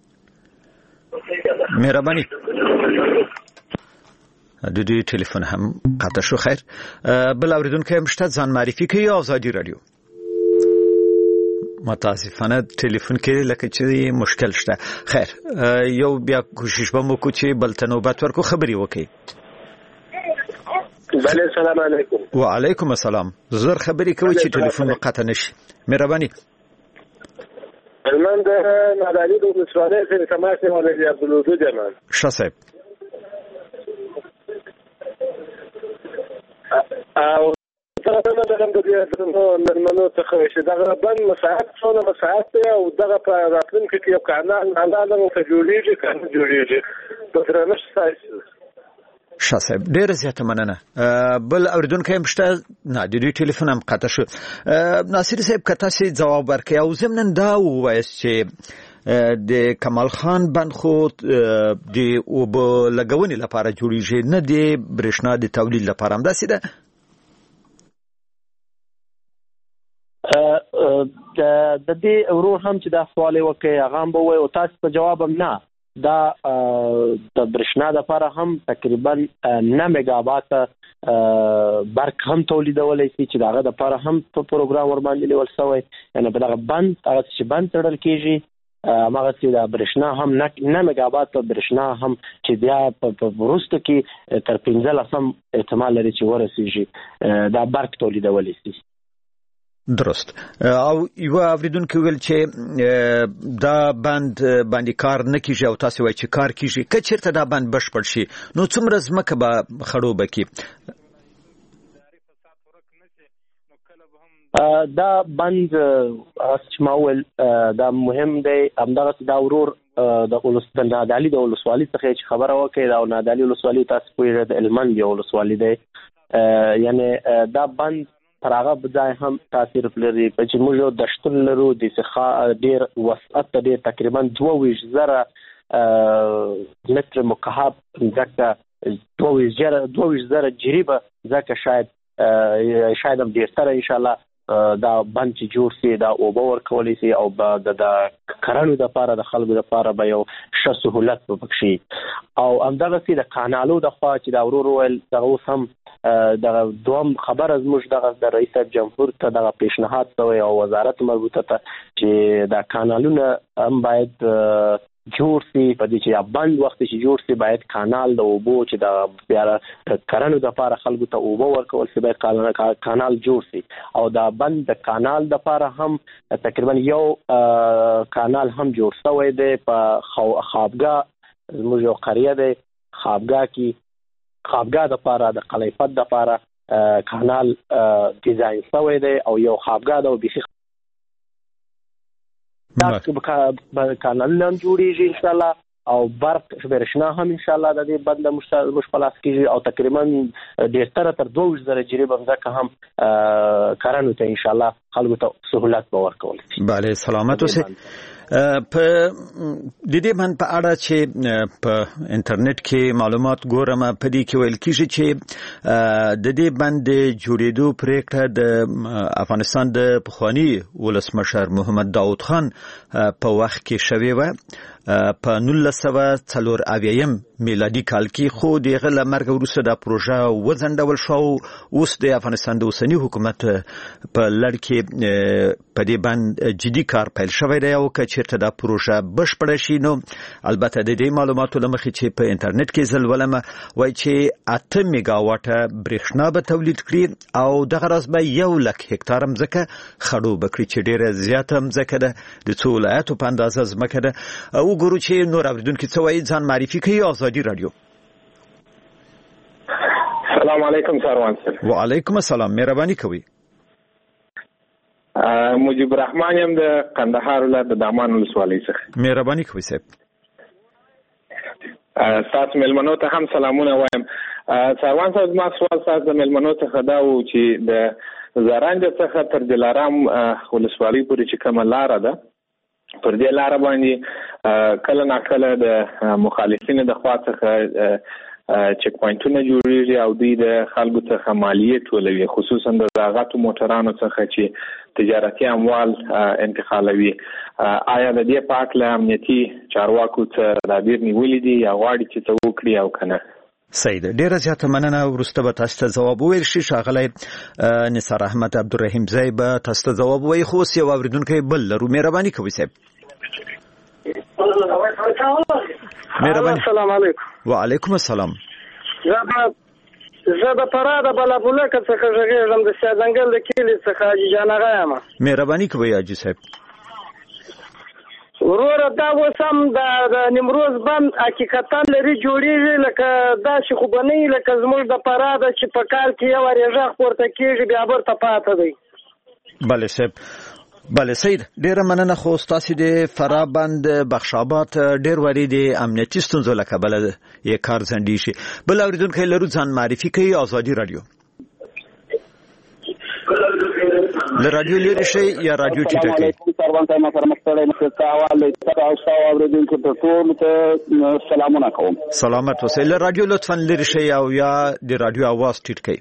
مهرباني. د دې ټلیفون هم قطع شو. خیر بل اوریدونکو هم شته ځان معرفي کوي. آزادي رادیو. متاسفانه ټلیفون کې لکه چې مشکل شته. خیر یو بیا کوشش به وکړو چې بل ته نوبت ورکو خبري وکړي. بله السلام علیکم. وعلیکم السلام. زر خبري کوي چې ټلیفون قطع نشي. مهرباني. من د نادعلي د ولسوالۍ سره تماس ولري عبدالوجود یم. ښه صاحب. او څنګه د دې نو څخه چې دا بند مساعد دی او دغه په راتلونکي کې یو کانال نه جوړیږي کنه جوړیږي په درنښت ساتي. ښه صاحب ډېر زیاته مننه. بل اوریدونکو هم شته. نه د دې ټلیفون هم قطع شو. ناصر صاحب که تاسو ځواب ورکړئ او ضمن دا ووایاست چې د کمال خان بند خو د اوبه لګونې لپاره جوړیږي نه د برېښنا د تولید لپاره هم داسې ده. د دې ورور هم چې دا سوال وکړي هغه هم به وایي او تاسو په جواب هم نه دا د برېښنا لپاره هم تقریبا 9 میگاوات برق هم تولیدولای شي چې داغه لپاره هم په پروګرام ور باندې لیول شوی. یعنی په دغه بند هغه چې بند تړل کیږي هغه چې د برېښنا هم 9 میگاوات برېښنا هم چې بیا په وروسته کې تر 15 احتمال لري چې ورسیږي دا برق تولیدولای شي. درست. او یو اوریدونکو ویل چې دا بند باندې کار نه کیږي او تاسو وایي چې کار کیږي. که چیرته دا بند بشپړ شي نو څومره ځمکه به خړوبه کی؟ دا بند اسماول دا مهم دی. همدغه دا ورور د نادعلي د ولسوالۍ څخه چې خبره وکړه دا نادعلي ولسوالۍ تاسو په د علمند دی ولسوالۍ دی. یعنی دا بند پر هغه بځای هم تاثیر لري چې موږ د شتون لرو د څخه ډیر وسعت ډیر تقریبا 22,000 متر مکعب ځکه 22,000 جریبه ځکه شاید هم ډیر سره ان شاء الله دا بند چې جوړ شي دا اوبه ورکولی شي او د کرنو لپاره د خلکو لپاره به یو ښه سهولت وبخشي. او همدغه چې د کانالو د خوا چې دا ورور ویل دغه اوس هم د دوم خبر زموږ د رئیس جمهور ته دغه پیشنهاد شوی او وزارت مربوطه ته چې دا کانالونه هم باید جوړ شي. په دې چې بند وخت چې جوړ شي باید کانال د اوبو چې د بیا کرنو لپاره خلکو ته اوبه ورکول شي باید کانال جوړ شي. او دا بند د کانال لپاره هم تقریبا یو کانال هم جوړ شوی دی په خوابګاه زموږ یو قریه دی خوابګاه لپاره د قلیفت لپاره کانال ډیزاین شوی دی او یو خوابګاه د بيخي کانال هم جوړیږي ان شاء الله او برق برېښنا هم ان شاء الله د دې بند مشکلات کیږي او تقریبا ډیر تر 20,000 جریبه ځکه هم کرنو ته ان شاء الله خلکو ته سہولت به ورکول شي. بله سلامت اوسئ. په د دې باندې په اړه چې په انټرنیټ کې معلومات ګورم په دې کې ویل کیږي چې د دې باندې جوړېدو پریکړه د افغانستان د پخوانی ولسمشر محمد داود خان په وخت کې شوې و په 1940 میلادي کال کې خو دغه لمرګ وروسته د پروژه وځنډول شو. اوس د افغانستان د اوسنی حکومت په لړ کې په دې باندې جدي کار پیل شوی دی او که چیرته د پروژه بشپړ شي نو البته د دې معلوماتو لمخې چې په انټرنیټ کې زلولمه وایي چې 8 میگاواټ برېښنا به تولید کړي او دغه راز به 100,000 هکتار ځمکه خړوبه کړي چې ډیره زیاته ځمکه ده د څو ولایتو په اندازه ځمکه ده. وګورو چې نور اوریدونکو څه وایي. ځان معرفي کوي. آزادي رادیو. سلام السلام علیکم سروان صاحب. وعلیکم السلام، مهرباني کوي. مجيب الرحمن يم د قندهار ولایت د دامان ولسوالۍ څخه. مهرباني کوي صاحب. تاسو ملمنو ته هم سلامونه وایم. سروان صاحب ما سوال تاسو د ملمنو ته دا و چې د زرنج څخه تر دلارام ولسوالۍ پورې چې کومه لار ده، پر دې لار باندې کله ناکله د مخالفینو د خوا څخه چک پوینټونه جوړیږي او دوی د خلکو څخه مالیه ټولوي، خصوصا د راغاتو موټرانو څخه چې تجارتي اموال انتقالوي. آیا د دې په اړه امنیتي چارواکو څه تدابیر نیولي دي یا غواړي چې څه وکړي او کنه؟ سید ډیره زیاته مننه. وروسته به تاسو ته ځواب وویل شي. ښاغلی نثار احمد عبدالرحیم زئی به تاسو ته ځواب ووایي، خو اوس یو اورېدونکی بل لرو. مهرباني کوئ صاحب. مهرباني. السلام علیکم. وعلیکم السلام. زه د فراه د بلابولکه څخه غږیږم، د سیاځنګل د کلي څخه حاجي جان اغا یم. مهرباني کوئ حاجي صاحب. وروره دا اوس هم د نیمروز بند حقیقتا لري جوړېږي، لکه داسې خو به نه وي لکه زموږ د فراه ده چې په کال کې یو وارې غږ پورته کېږي بیا بیرته پاته دی. بله صاحب. بله سید ډیره مننه. خو ستاسو د فراه بند بخشابات ډیر وری د امنیتي ستونزو له کبله یې کار ځنډی شي. بل اوریدونکو لرو ځان معرفي کوي. آزادي رادیو له رادیو لري شي یا رادیو ټیټه کوي. سروان صاحب ما سره مستړی مستعواله تاسو اوریدونکو ته ټول ته سلامونه کوم. سلامت اوسئ. له رادیو لطفا لري شي او یا د رادیو आवाज ټیټ کوي.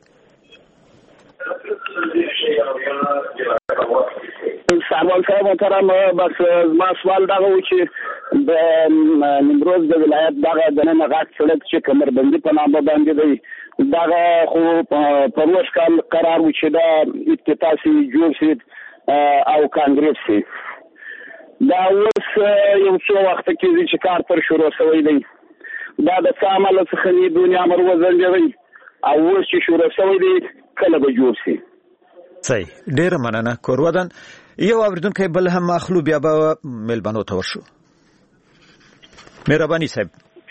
سروان صاحب محترم، بس ما سوال دا و چې د نیمروز د ولایت دغه د نن غاټ سړک چې کمربندي په نامه باندې دی، دغه خو په روش کال قرار و چې دا افتتاح شي جوړ شي او کانګرس شي. دا اوس یو څو وخت کېږي چې کار پر شروع شوی دی. دا د څه عمله څخه نه دنیا امر وزنجوي او اوس چې شروع شوی دی کله به جوړ شي. صحیح. ډیره مننه. کورودن یو اوریدونکی بل هم اخلو بیا به ملبانو ته ورشو. مهرباني صاحب.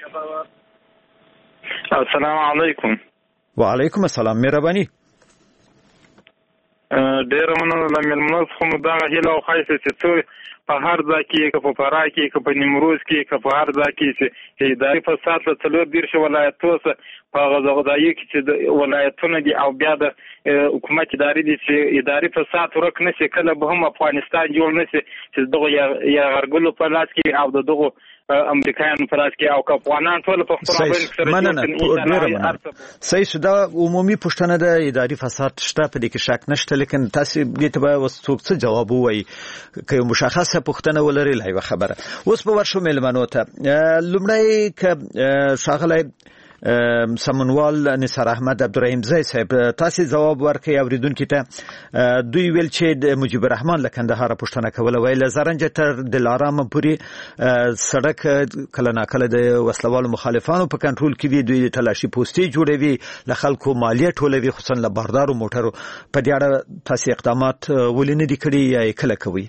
السلام علیکم. وعلیکم السلام. مهرباني. ډیره مننه. د ملمنو څخه دا هیله او خواهش چې څو په هر ځای کې که په فراه کې که په نیمروز کې که په هر ځای کې چې اداري فساد له 14 ولایتو څخه په غذایی کې چې د ولایتونو دي او بیا د حکومت اداري دي چې اداري فساد ورک نشي، کله به هم افغانستان جوړ نشي چې دغه یا غرګلو په لاس کې او دغه امریکایانو په لاس کې او افغانان ټول په خپل مننه. صحیح شو. دا عمومي پوښتنه ده. اداري فساد شته، په دې کې شک نشته، لیکن تاسو دې ته به څوک څه جواب ووایي که مشخصه پوښتنه ولري. لا یو خبره اوس به ورشو ملمنو ته. لومړی که ښاغلی سمونوال نثار احمد عبدالرحیم زئی صاحب تاسو جواب ورکړئ اوریدونکو ته. دوی ویل چې د مجيب الرحمن له کندهار پوښتنه کوله، ویل زرنج تر دلارام پورې سړک کله ناکله د وسلوالو مخالفانو په کنټرول کې وي، دوی تلاشي پوسټي جوړوي، له خلکو مالیه ټولوي، خصوصا له باردارو موټرو. په دې اړه تاسو اقدامات ولې نه دي کړی یا کله کوي؟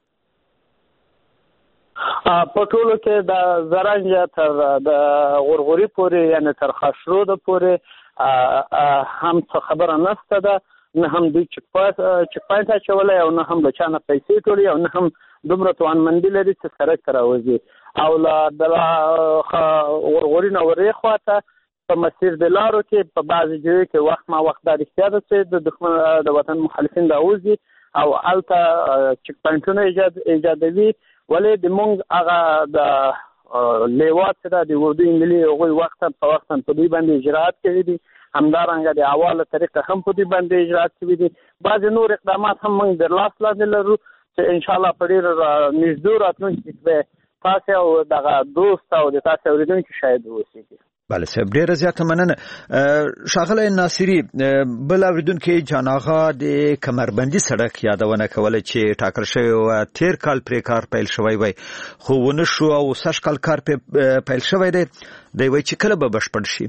په ټولو کې د زرنج تر د غورغوري پورې یعنی تر خاشرود پورې هم څه خبره نشته ده، نه هم دوی چک پاینټ اچولی او نه هم له چا نه پیسې ټولي او نه هم دومره توانمندي لري چې سړک ته راوځي. او د غورغوري نه ورې خواته په مسیر د لارو کې په بعضې ځایو کې وخت ما وخت دا رښتیا ده چې د دښمن د وطن مخالفین راوځي او هلته چک پاینټونه ایجادوي. ولې د مونږ هغه د لیوات څخه د اردو انګلیسي هغوی وخت په وخت په دوی باندې اجراءات کوي دي، همدارنګه د اواله طریقه هم په دوی باندې اجراءات کوي دي. بعضې نور اقدامات هم موږ در لاس لاندې لرو چې ان شاء الله په ډېر نږدې راتلونکي کې تاسو او دغه دوست او د تاسو اوریدونکو شاید اوسئ. بله صاحب ډیره زیاته مننه. ښاغلی ناصري بل اوریدونکی جان آغا د کمربندي سړک یادونه کوله چې ټاکل شوی و تیر کال پرې کار پیل شوی وای خو ونه شو او سږ کال کار پیل شوی دی وایي چې کله به بشپړ شي.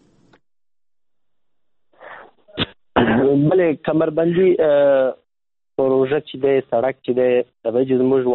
بلې کمربندي پروژه چې دی سړک چې دی د زموږ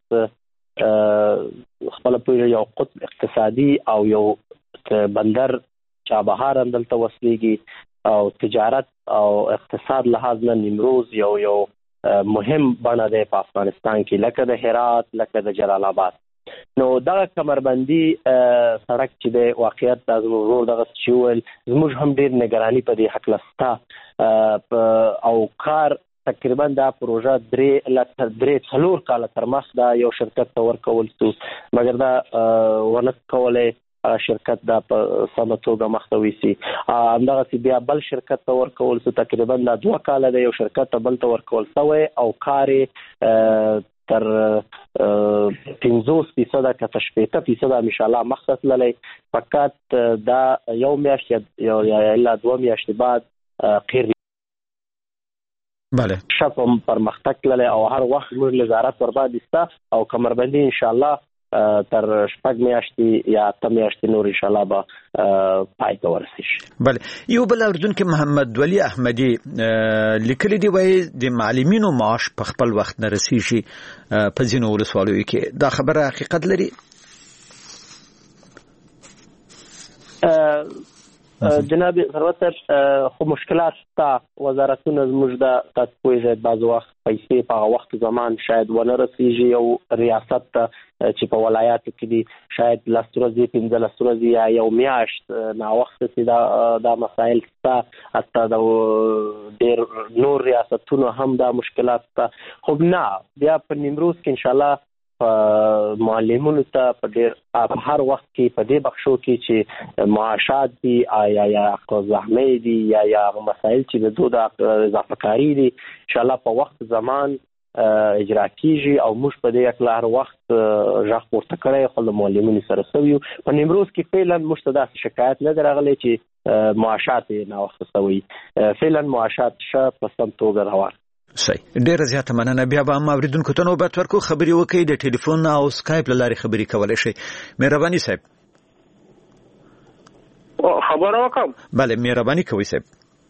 ولایت خپل پوهه یو قطب اقتصادي او یو بندر چابهار هم دلته وسلېږي او تجارت او اقتصاد لحاظ نه نیمروز یو مهم بڼه دی په افغانستان کې، لکه د هرات، لکه د جلال آباد. نو دغه کمربندي سړک چې دی واقعیت د زموږ ورور دغه چې وویل زموږ هم ډېر نګراني په دې هکله شته او کار تقریبا دا پروژه 3-4 کاله تر مخ دا یو شرکت ته ورکول شو، مګر دا ونه کولی شرکت دا په سمه توګه مخته ویسي. همدغسې بیا بل شرکت ته ورکول شو، تقریبا دا 2 کاله د یو شرکت ته بل ته ورکول شوی او کار تر 50% که تر 60% انشاءالله مخته تللی. فقط دا یو میاشت یا الا 2 میاشتې بعد قیر بله شپم پرمختګ تللی او هر وخت موږ نظارت ورباندې شته او کمربندي انشاءالله تر 6 میاشتې یا 8 میاشتې نور انشاءالله به پای ته ورسیږي. بله یو بل اردوونکی محمد ولی احمدي لیکلی دی وایي د معلمینو معاش په خپل وخت نه رسیږي په ځینو ولسوالیو کې، دا خبره حقیقت لري؟ جناب ثروت خو مشکلات شته، وزارتونه زموږ د تاسو پوهیږئ بعض وخت پیسې په هغه وخت زمان شاید ونه رسیږي، او ریاست ته چې په ولایاتو کې دي شاید 10 ورځې 15 ورځې یا یو میاشت ناوخته چې دا مسایل شته. حتی د ډېر نور ریاستونو هم دا مشکلات شته. خو نه بیا په نیمروز کې انشاءالله معلمونو ته په ډېر هر وخت کې په دې بخشو کې چې معاشات دي یا زحمې دي یا مسایل چې د دوی د اضافه کاري دي انشاءالله په وخت زمان اجرا کیږي او موږ په دې اړه هر وخت غږ پورته کړی خو د معلمینو سره سوي. په نیمروز کې فعلا موږ ته داسې شکایت نه دی راغلی چې معاشات یې ناوخته سوي، فعلا معاشات ښه په سم توګه روان. صحیح، ډیره زیاته مننه. بیا به هم اوریدونکو ته نوبت ورکو، خبرې وکړئ، د ټلیفون او سکایپ له لارې خبرې کولی شئ. مهرباني صاحب. خبره وکم؟ بله مهرباني کوئ صاحب.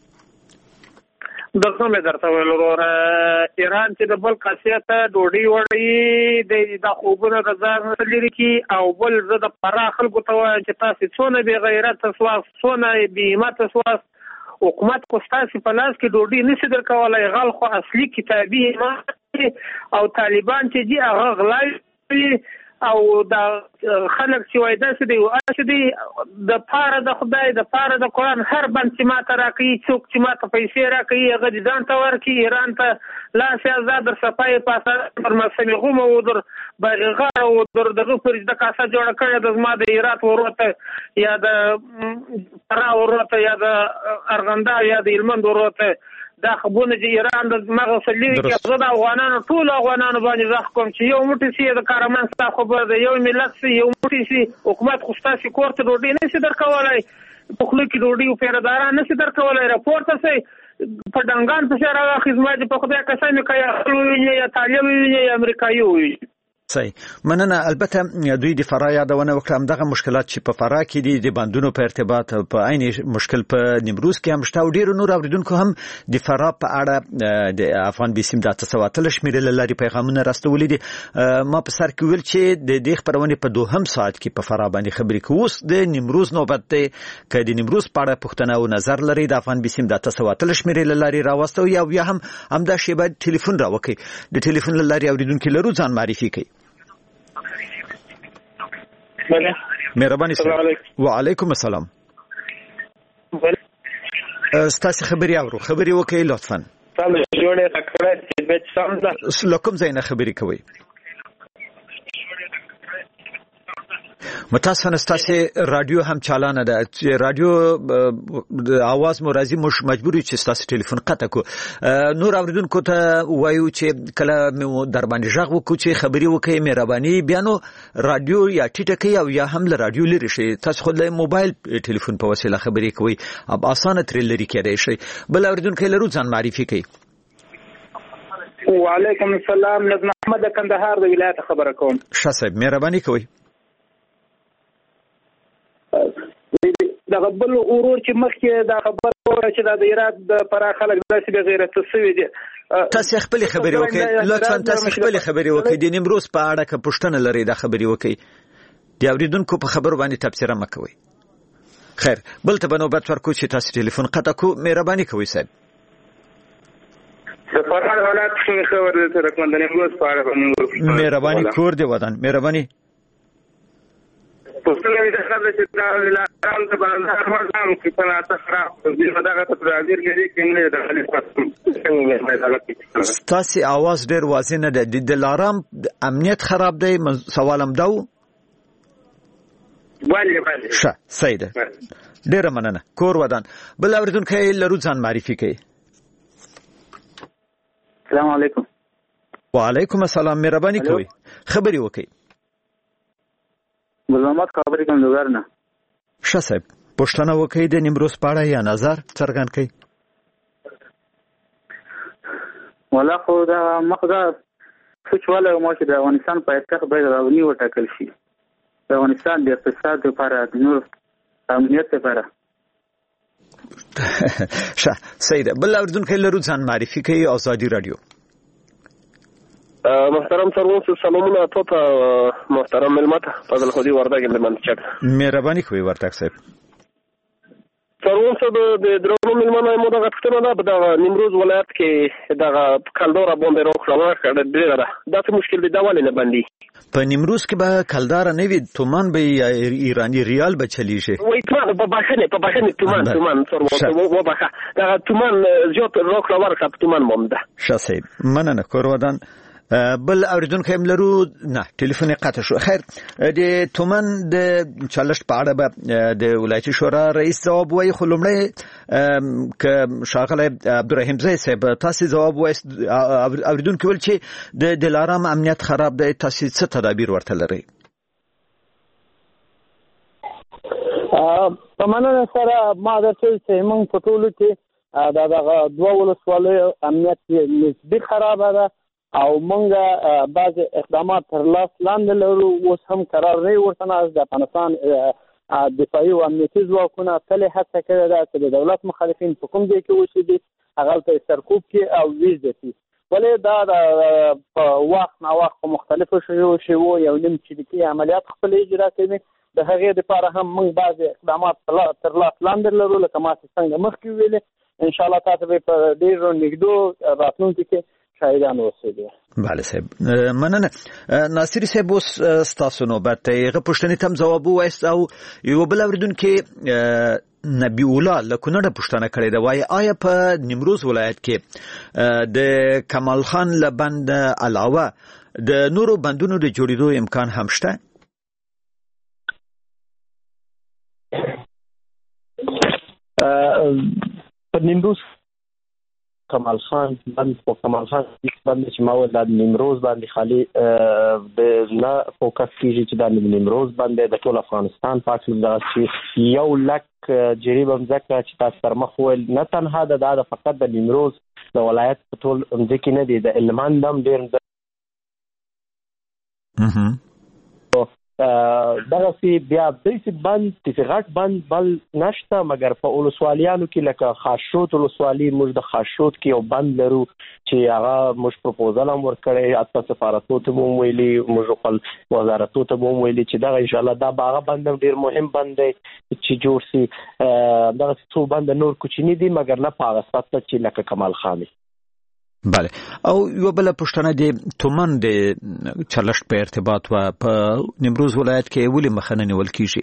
دغه مې درته ویل وروره، ایران چې د بل قضیه ته ډوډۍ وړي د خوبونه د ځان نه لرې کړي، او بل زه د فراه خلکو ته وایم چې تاسې څونه بې غیرته سواست، څونه بې همته سواست، حکومت کو ستاسو په لاس کې ډوډۍ نشي درکولای. غل خو اصلي کتابي او طالبان چې دي هغه غلای او د خلک چې وای داسې دی او چې دی د پاره د خدای د پاره د قرآن هر بند چې ماته راکړي، څوک چې ماته پیسې راکړي هغه دې ځان ته ورکړي. ایران ته لاس آزاد در صفای پاسه پر مسمغوم او در بغیغار او در دغه پر د کاسه جوړ کړی د زما د ایرات وروته یا د فرا وروته یا د ارغندا یا د هلمند وروته دا خبرونه چې ایران د مغه سلیری کې زړه افغانانو ټول افغانانو باندې ځخ کوم چې یو موټی سي د کارمن ستا خبر دی، یو ملت سي، یو موټی سي، حکومت خو ستاسو کوړه ډوډۍ نشي درکولای، په خلک کې ډوډۍ او پیرداران نشي درکولای. راپورته سي په ډنګان په شهر هغه خدمت په خدای قسم کوي یا طالب وي یا امریکایي وي. صحیح، مننه. البته دوی د فراه یادونه وکړه، دغه مشکلات چې په فراه کې دي د بندونو په ارتباط په عین مشکل په نیمروز کې هم شته او ډیرو نور اوریدونکو هم د فراه په اړه د افغان بیسیم د 900 شمیرې لاري پیغامونه راستولي دي. ما په سر کې ویل چې د دې خبرونه په 2 ساعت کې په فراه باندې خبرې کوو. اوس د نیمروز نوبت دی، که د نیمروز په اړه پوښتنه او نظر لري د افغان بیسیم د 900 شمیرې لاري راوستو یا هم دا شی باید ټلیفون راوکړي. د ټلیفون لاري اوریدونکو لرو ځان معرفي کوي. مهرباني صاحب. وعلیکم السلام. ستاسو خبري اورو، خبري وکړئ لطفا. تاسو جوړه تکړه چې به څنګه لکم زینه خبري کوي. متاسفانه ستاسو رادیو هم چالانه ده، رادیو आवाज مو راځي، مجبوري چې ستاسو ټلیفون قطع کو. نور اوریدونکو ته وایو چې کله مو در باندې ژغ وکړو چې خبري وکړئ، مهرباني بیانو رادیو یا ټیټه کوي او یا هم له رادیو لري شي. تاسو خو له موبایل ټلیفون په وسیله خبري کوي، اب اسانه تر لري کېدای شي. بل اوریدونکو لرو ځان معرفي کوي. وعلیکم السلام، نظم احمد کندهار د ولایت خبره کوم. ښه صاحب مهرباني کوي. دغه بل ورور چې مخکې دا خبره چې د ایران د فراه خلک داسې بې غیرته سوي دي، تاسو خپل خبرې وکړئ لطفا. تاسو خپل خبرې وکړئ. د نیمروز په اړه که پوښتنه لرئ دا خبرې وکړئ. د اوریدونکو په خبرو باندې تبصره مکوئ. خیر بل ته بنوبت ورکو چې تاسو ټلیفون قطع کو مهرباني کوئ صاحب د فرهاد حالات څنګه خبر ده رقم د نیمروز په اړه مهرباني کور دی ودان مهرباني پوښتنه دې څنګه چې دا لارام ته باندې هرمن کې په تاسو خراب دي دغه ته راځي کې نه ده څنګه تاسو आवाज ډیر واضح نه ده د لارام امنیت خراب دی سوالم داو باندې ښه صحیح ده ډیر مننه کور ودان بل اوریدونکو لرو ځان معرفي کړئ السلام علیکم وعلیکم السلام مهرباني کوئ خبري وکړئ محمد خبرې کوم لوګر نه ښه صاحب پښتنه وکړئ د نیمروز په اړه یا نظر څرګند کړئ ولا خو دا مخدا سوچواله مو چې د افغانستان په اتخاب باید راونی وټاکل شي د افغانستان د اقتصاد لپاره د نور امنیت لپاره ښه صحیح ده بل اوریدونکو لرو ځان معرفي کوي ازادي رادیو محترم سروس سلامونه ته محترم ملمت فضل خودي وردګ د منچک مهرباني کوي ورتاک صاحب سروس د درونو ملمنه مو د غټنه ده په نیمروز ولایت کې د کلدورا باندې روخړه کړه ډیره ده دا څه مشکل دی دا ولې نه باندې په نیمروز کې به کلدار نه وي تومان به ایرانی ریال به چلی شي وای تومان په باشنه تومان سروس و بخا دا تومان زیات روخړه ورکړه تومان مونده شاسې مننه کور ودان بل اوریدونکو هم لرو نه ټلیفون قطع شو خیر د تومن د چالش په اړه به د ولایتي شورا رئیس جواب وایي خو لومړی ک شاغله عبدالرحیم زئی صاحب تاسو جواب وایي اوریدونکو ول چې د دلارام امنیت خراب دی تاسو څه تدابیر ورته لرئ په مننه سره ما درته چې موږ په ټولو کې دا دوه ولسوالیو امنیت نسبی خراب ده او مونږه بعض اقدامات تر لاس لاندې لرو اوس هم قرار نه ورته از د افغانستان دفاعي او امنیتي ځواکونه تل هڅه کړې ده چې د دولت مخالفین په کوم ځای کې وشي هغه ته سرکوب کې او ویزدي ولې دا په وخت نه وخت مختلفو شیوو یو نیم چې عملیات خپل اجرا کوي د هغې لپاره هم موږ بعض اقدامات تر لاس لاندې لرو لکه ما څنګه مخکې ویلې ان شاء الله تاسو به په ډیرو نږدې راتلونکي کې شاهدان اوسئ بله صاحب مننه ناصری صاحب اوس ستاسو نوبت دی هغه پوښتنې ته هم ځواب ووایست او یو بل اوریدونکی نبی الله له کونړه پوښتنه کړې ده وایي آیا په نیمروز ولایت کې د کمال خان له بند علاوه د نورو بندونو د جوړېدو امکان هم شته په نیمروز کمال خان بند په کمال خان بند چې ماول د نیمروز باندې خالي د نه فوکس کیږي چې د نیمروز باندې د ټول افغانستان پاک د یو لک جریب مزکه چې تاسو تر مخ ول نه تنها د فقط د نیمروز د ولایت په ټول ځکه نه دی د المان دم ډیر دغه سی بیا د سی بند تفغات بند بل نشته مګر په اولسوالیانو کې لکه خاشوت اولسوالی موږ د خاشوت کې یو بند لرو چې هغه موږ پروپوزل هم ورکړی اته سفارتو ته مو ویلي موږ خپل وزارتو ته مو ویلي چې دا ان شاء الله دا باغ بند ډیر مهم بند دی چې جوړ سي دغه څو بند نور کوچنی دي مګر نه پاغه ساته چې لکه کمال خان بله او یو بل پښتنه د تومن د چلشت په ارتباط و په نیمروز ولایت کې ولې مخنه نیول کیږي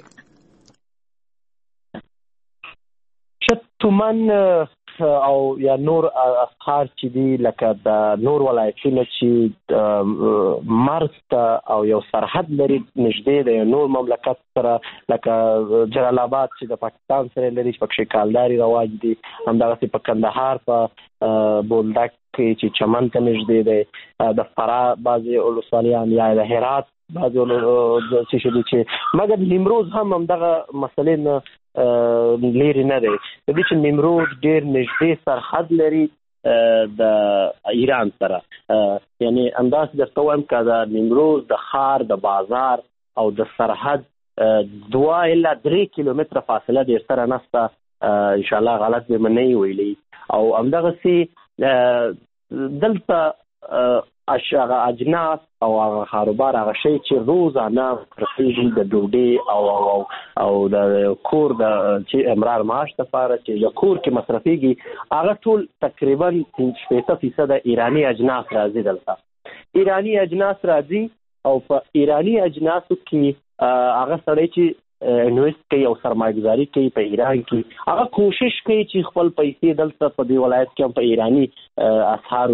تومن او یا نور اسخار چې دی لکه د نور ولایتونو چې مرز او یو سرحد لري نږدې د نور مملکت سره لکه جلال آباد چې د پاکستان سره لري چې پکې کالداري رواج دي همدغه په کندهار په بولدک چې چمن ته نږدې دی د فرا بعضي اولسوالیان یا د هرات بعضي چې مګر نیمروز هم دغه مسلې نه لري نه دی د دې چې نیمروز ډېر نږدې سرحد لري د ایران سره یعنی انداز درته وایم که د نیمروز د ښار د بازار او د سرحد 2 الا 3 کیلومتره فاصله ډېر سره نشته ان شاء الله غلط به نه ویلي او همدغه سي دلته هغه اجناس او هغه کاروبار هغه شی چې روزانه رسیږي د ډوډۍ او د کور د چې امرار معاش لپاره چې د کور کې مصرفيږي هغه ټول تقریبا 60% ایرانی اجناس راځي دلته ایرانی اجناس راځي او په ایرانی اجناسو کې هغه سړی چې انویسټ کوي او سرمایه‌ګذاري کوي په ایران کې هغه کوشش کوي چې خپل پیسې دلته په دې ولایت کې په ایرانی اسعارو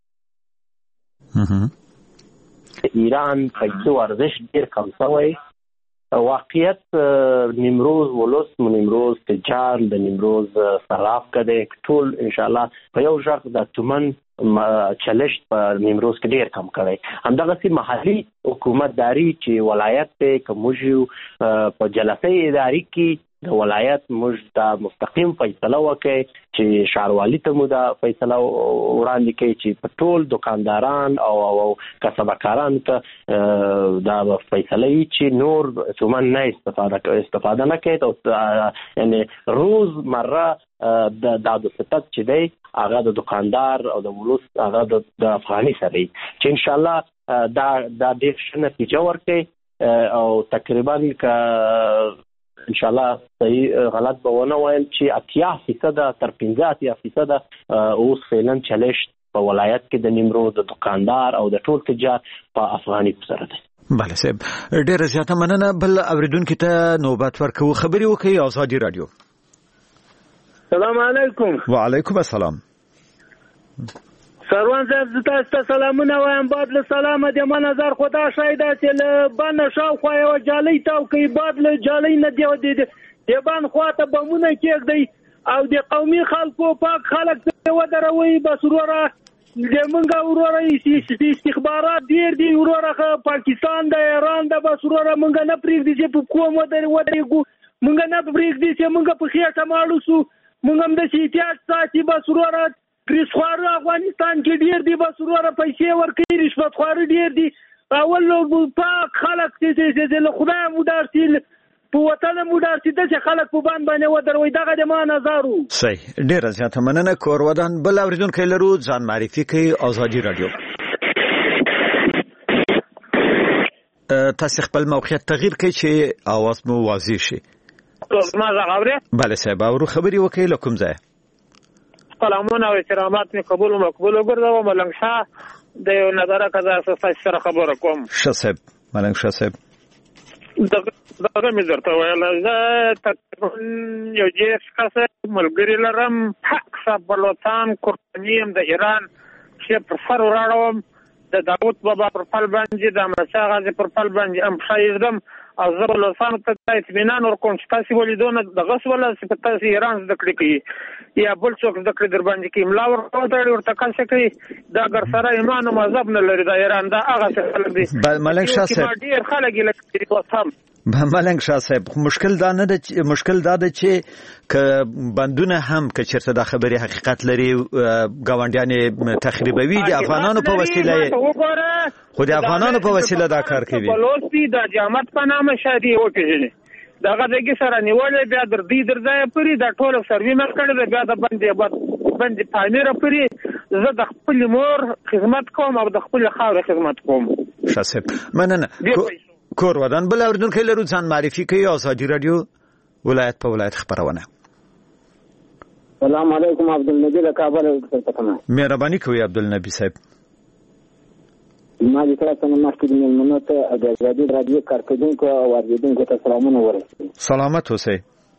ایران پیسو ارزش ډیر کم شوی واقعیت نیمروز ولوس نیمروز تجار د نیمروز صراف کده ټول ان شاء الله په یو ځخ د تومن چلشت په نیمروز کې ډیر کم کړي همدغه سي محلي حکومت داری چې ولایت ته کومجو په جلسه اداري کې د ولایت موږ د مستقیم فیصله وکړي چې شهروالي ته مو د فیصله وړاندې کوي چې په ټول دکانداران او کسبکاران ته د فیصله چې نور څومره نه استفاده نه کوي او یعنی روز مره د ستات چې دی هغه د دکاندار او د ولوس هغه د افغاني سره چې ان شاء الله دا ډیر ښه نتیجه ورکړي او تقریبا ان شاء الله صحیح غلط به ونه وایم چې 80% تر 50% اوس فعلا چلشت په ولایت کې د نیمروز د دکاندار او د ټول تجار په افغاني سره دی. بله صاحب ډیره زیاته مننه. بل اوریدونکو ته نوبت ورکوو خبري وکړي آزادي رادیو. السلام علیکم. وعلیکم السلام. سروان صاحب تاسو ته سلامونه وایم. بعد له سلامه د ما نظر خدا شاهد چې له بن شاوخوا یو جالۍ تاو کوي بعد له جالۍ نه دی د بن خواته بمونه کېږدي او د قومي خلکو پاک خلک ته ودروي بس وروره د منګه وروره استخبارات ډیر دي وروره پاکستان د ایران د بس وروره منګه نه پریږدي چې په کوم ودرېږو منګه نه پریږدي چې منګه په خېټه ماړو سو منګه هم د احتیاط ساتي بس وروره رشوت افغانستان کې ډیر دی بس وروره پیسې ورکړي رشوت خور ډیر دي اول پاک خلک چې له خدای مودار سي په وطن مودار سي د خلک په باندې ودروي دغه د ما نظرو. صحیح ډیر زیاته مننه. کور ودان بل اوریدونکو لرو ځان معرفي کوي آزادي رادیو. تاسو خپل موقعیت تغییر کړئ چې اواز مو واضح شي. ما زغاوري. بله صاحب او خبري وکړئ لکم ځای. سلامونه او احترامات می قبول او مقبول وګرځوم. ملنګ شاه د یو نظر کذا اساس سره خبره کوم. ښه صاحب ملنګ شاه صاحب دغه می درته ویل زه تقریبا یو جیس کسه ملګری لرم حق صاحب بلوچستان کورنیم د ایران چې پر سر وراړم د داوود بابا پر فل باندې د امرشاه غازی پر فل باندې ام شایدم او زه بلوچستان ته اطمینان ورکوم چې تاسو ولیدونه د غسوله چې تاسو ایران زده کړی کی یا بل څوک زده کړی در باندې کی املا ورته کاڅه کوي دا ګر سره ایمان او مذهب نه لري د ایران دا هغه څه خلک دي. ملنګ شاه صاحب ډیر خلک لکه وسام ملنګ شاه صاحب مشکل دا نه ده مشکل دا ده چې ک بندونه هم ک چیرته د خبري حقیقت لري گاونډیان تخریبوي د افغانانو په وسیله خو د افغانانو په وسیله دا کار کوي. بلوچستان د جامعت په نامه شادي وکړي دغه دغه سره نیولې بیا در دې درځي پرې د ټولو سروي مې کړل بیا د باندې پامیر پرې زه د خپل مور خدمت کوم او د خپل خاور خدمت کوم. شاسب مننه. کور ودان بل اوریدونکو لرو ځان معرفي کوي آزادي رادیو ولایت په ولایت خبرونه. السلام علیکم عبدالنبی له کابل څخه. مهرباني کوي عبدالنبی صاحب. ما دې کله څنګه مخکې د ملمنو ته د آزادي رادیو کارکونکو او اوریدونکو ته سلامونه ورسوي. سلامت اوسئ.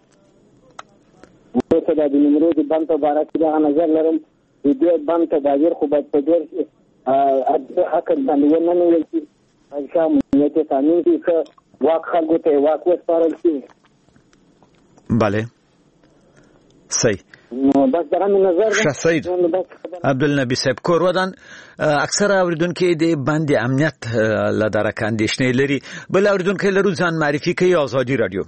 زه د نیمروز بند په اړه څه نظر لرم. دې بند ته د غیر خو په ډېر حق باندې نه ویل کی شام نیته تامین کی واک خلکو ته واک وسپارل شي. بله صحیح. بس درام نظر شاسید عبدالنبی صاحب کور ودان اکثر اوریدونکو د باندې امنیت لداره کاندیشنې لري. بل اوریدونکو لرو ځان معرفي کوي آزادي رادیو.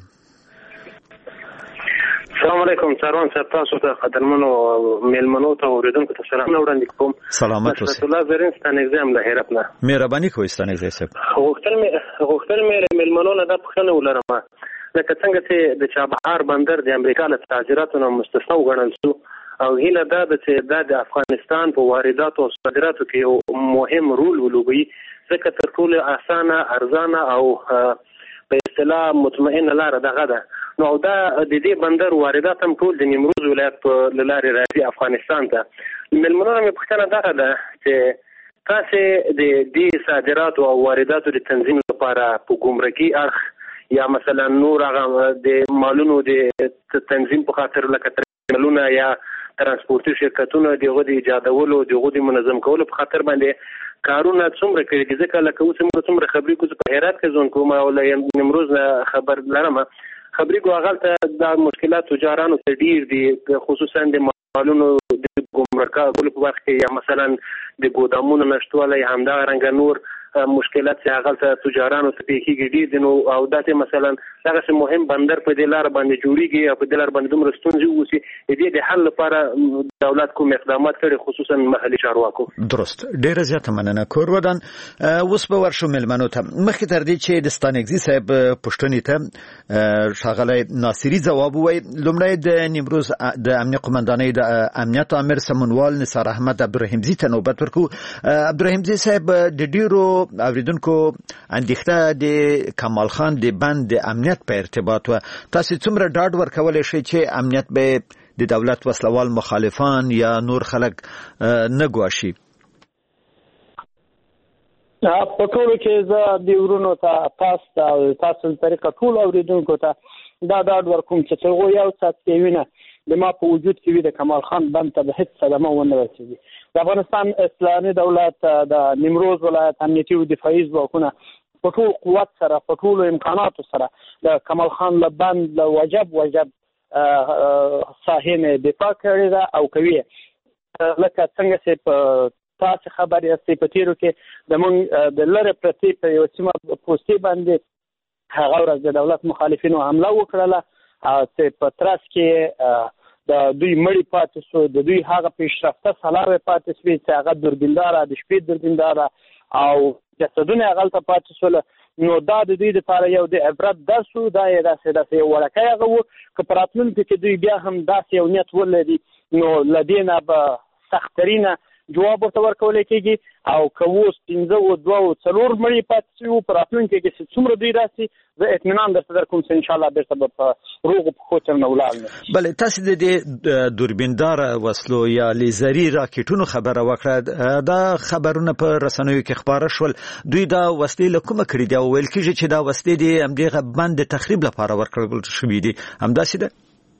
السلام علیکم سروان صاحب تاسو ته قدرمنو میلمنو ته اوریدونکو ته سلام وړاندې کوم. سلامت اوسئ. رسول الله زرین ستانګزم له هرات نه. مهرباني کوئ ستانګزم صاحب. غوښتل مې میلمنو نه د پښتنه ولرم لکه څنګه چې د چابهار بندر د امریکا له صادراتو نه مستثنا وګڼل شو او هیله دا ده چې د افغانستان په وارداتو او صادراتو کې یو مهم رول ولوبوي ځکه تر ټولو اسانه ارزانه او په اصطلاح مطمئنه لاره دغه ده. نو دا د دې بندر واردات هم ټول د نیمروز ولایت په لارې راځي افغانستان ته. مېلمنو مې پوښتنه دغه ده چې تاسې د دې صادراتو او وارداتو د تنظیم لپاره په ګمرکي اړخ یا مثلا نور هغه د مالونو د تنظیم په خاطر لکه ترمینلونه یا ترانسپورتي شرکتونه دغه د ایجادولو دغه د منظم کولو په خاطر باندې کارونه څومره کړي دي ځکه لکه اوس موږ څومره خبرې کوو په هرات کې ځون کوم او له نیمروز خبر لرم خبرې کوو هغه د مشکلات تجارانو ته ډیر دي خصوصا د مالونو د ګمرکا کولو په وخت کې یا مثلا د ګودامونو نشټوالی همدا رنګ نور مشکلات چې هغه ته تجارانو ته پیښیږي دي نو او داسې مثلا دغه مهم بندر په دې لار باندې جوړیږي او په دې لار باندې دومره ستونزې ووسي د حل لپاره دولت کوم اقدامات کړي خصوصا محلي چارواکو. درست ډیره زیاته مننه کورودان. اوس به ورشو ملمنو ته مخکې تر دې چې د ستانګزي صاحب پښتنې ته ښاغلی ناصري ځواب وایي لومړی د نیمروز د امنیت قومندانۍ د امنیت امر سمونوال نثار احمد عبدالرحیمزي ته نوبت ورکو. عبدالرحیمزي صاحب د ډیرو اوریدونکو اندېښنه د کمال خان د بند د امنیت په ارتباط و تاسو څومره ډاډ ورکولای شئ چې امنیت به د دولت وسلوال مخالفان یا نور خلک نه ګواښي؟ په ټولو کې زه د ورونو ته تاسو طریقه ټول اوریدونکو ته دا ډاډ ورکوم چې څنګه یو سات کې وینه د ما په وجود کې وي د کمال خان بند ته به هیڅ صدمه ونه رسېږي. د افغانستان اسلامي دولت د نیمروز ولایت امنیتي او دفاعي ځواکونه په ټول قوت سره په ټول امکاناتو سره د کمال خان له بند له وجب ساحې نه دفاع کړې ده او کوي. لکه څنګه چې په تاسو خبرې یاستئ په تیرو کې د موږ د لرې پرتې په یو سیمه پوستې باندې هغه ورځ د دولت مخالفینو حمله وکړله چې په ترڅ کې د دوی مړی پاتې شو د دوی هغه پیشرفته سلاوې پاتې شوې چې هغه دوربینداره د شپې دوربینداره او جسدونه هغه ته پاتې شول. نو دا د دوی لپاره یو د عبرت درس و. دا یې داسې یو وړکی هغه و که په راتلونکي کې دوی بیا هم داسې یو نیت ولري نو له دې نه به سختترینه جواب ورته ورکولی کېږي او که اوس 5 مړي پاتې شوي وو په راتلونکي کې چې څومره دوی راسي زه اطمینان درته درکوم چې انشاءالله بیرته به په روغو پښو تر نه ولاړ نه شي. بلې تاسې د دې دوربینداره وسلو یا لیزري راکټونو خبره وکړه. دا خبرونه په رسنیو کې خپاره شول. دوی دا وسلې له کومه کړي دي او ویل کېږي چې دا وسلې د همدغه بند د تخریب لپاره ورکړل شوي دي همداسې ده؟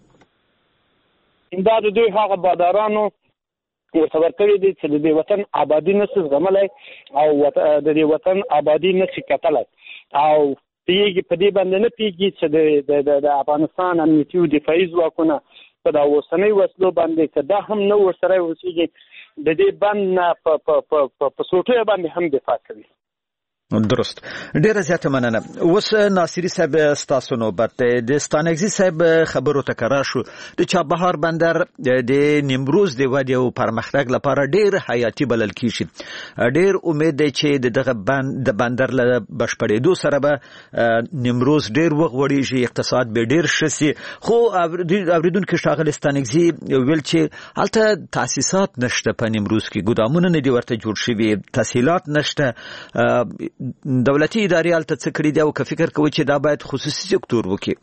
دا د دوی هغه بادارانو ورته ورکړي دي چې د دې وطن آبادي نشي زغملی او د دې وطن آبادي نشي کتلی او پیږي په دې باندې نه پیږي چې د افغانستان امنیتي او دفاعي ځواکونه په دا اوسنۍ وسلو باندې که دا هم نه ورسره اوسېږي د دې بند نه په سوټیو باندې هم دفاع کوي. درست ډیره زیاته مننه. اوس ناصري صاحب ستاسو نوبت د ستانګزي صاحب خبرو ته قرار شو د چابهار بندر د نیمروز د ودې او پرمختګ لپاره ډیر حیاتي بلل کیږي. ډیر امید دی چې دغه د بندر له بشپړېدو سره به نیمروز ډیر وغوړیږي اقتصاد به ډیر شسي. خو اوریدونکو ښاغلی ستانګزي ویل چې هلته تاسیسات نشته په نیمروز کې ګودامونه نه دي ورته جوړ شوي تسهیلات نشته. دولتي ادارې هلته څه کړي دي او که فکر کوي چې دا باید خصوصي سکتور وکړي؟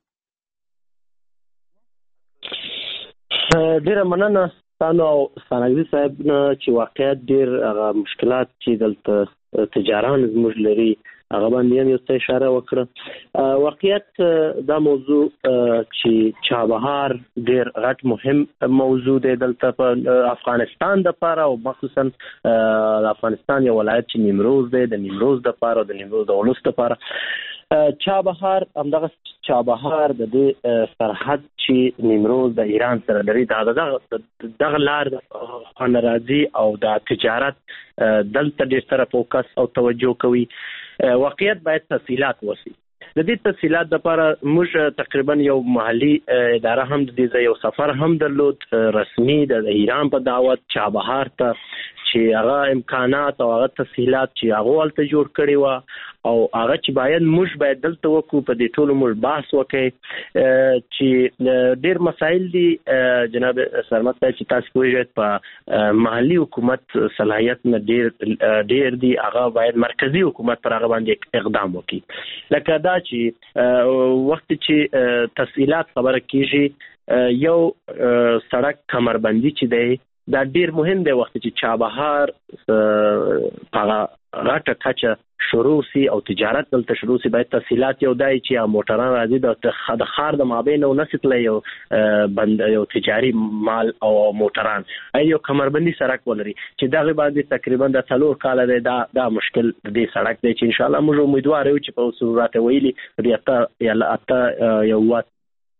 ډیره مننه ستاسو او ستانګزي صاحب چې واقعیت ډیر هغه مشکلات چې دلته تجاران زموږ لري هغه باندې هم یو څه اشاره وکړه. واقعیت دا موضوع چې چابهار ډیر غټ مهم موضوع دی دلته په افغانستان لپاره او مخصوصا د افغانستان یو ولایت چې نیمروز دی د نیمروز لپاره او د نیمروز د ولس لپاره. چابهار همدغه چابهار د دې سرحد چې نیمروز د ایران سره لري دغه لار خانرازي او د تجارت دلته ډیر سره فوکس او توجه کوي. واقعیت باید تفصیلات وسی. د دې تفصیلات لپاره موږ تقریبا یو محلي اداره هم د دې یو سفر هم درلود رسمي د ایران په دعوت چابهار ته چې هغه امکانات او هغه تفصیلات چې هغه ولته جوړ کړي و او هغه چې باید دلته وکړو په دې ټولو موږ بحث وکړو چې ډېر مسایل دي جناب سرمد صاحب چې تاسو پوهیږئ په محلي حکومت صلاحیت نه ډېر دي، هغه باید مرکزی حکومت پر هغه باندې اقدام وکړي. لکه دا چې وخت چې تفصیلات خبره کیږي یو سړک کمربندي چې دی دا ډیر مهم دی. وخت چې چابهار هغه غټه کچه شروع سي او تجارت دلته شروع سي باید تفصیلات یو دای چې موټران راځي د خار د مابین او نسل یو تجاری مال او موټران ایو کمربندي سړک ولري چې دغه باندې تقریبا د 3 کال دی دا مشکل دی سړک دی چې ان شاء الله موږ امیدوار یو چې په صورت ویلي د اته یو وات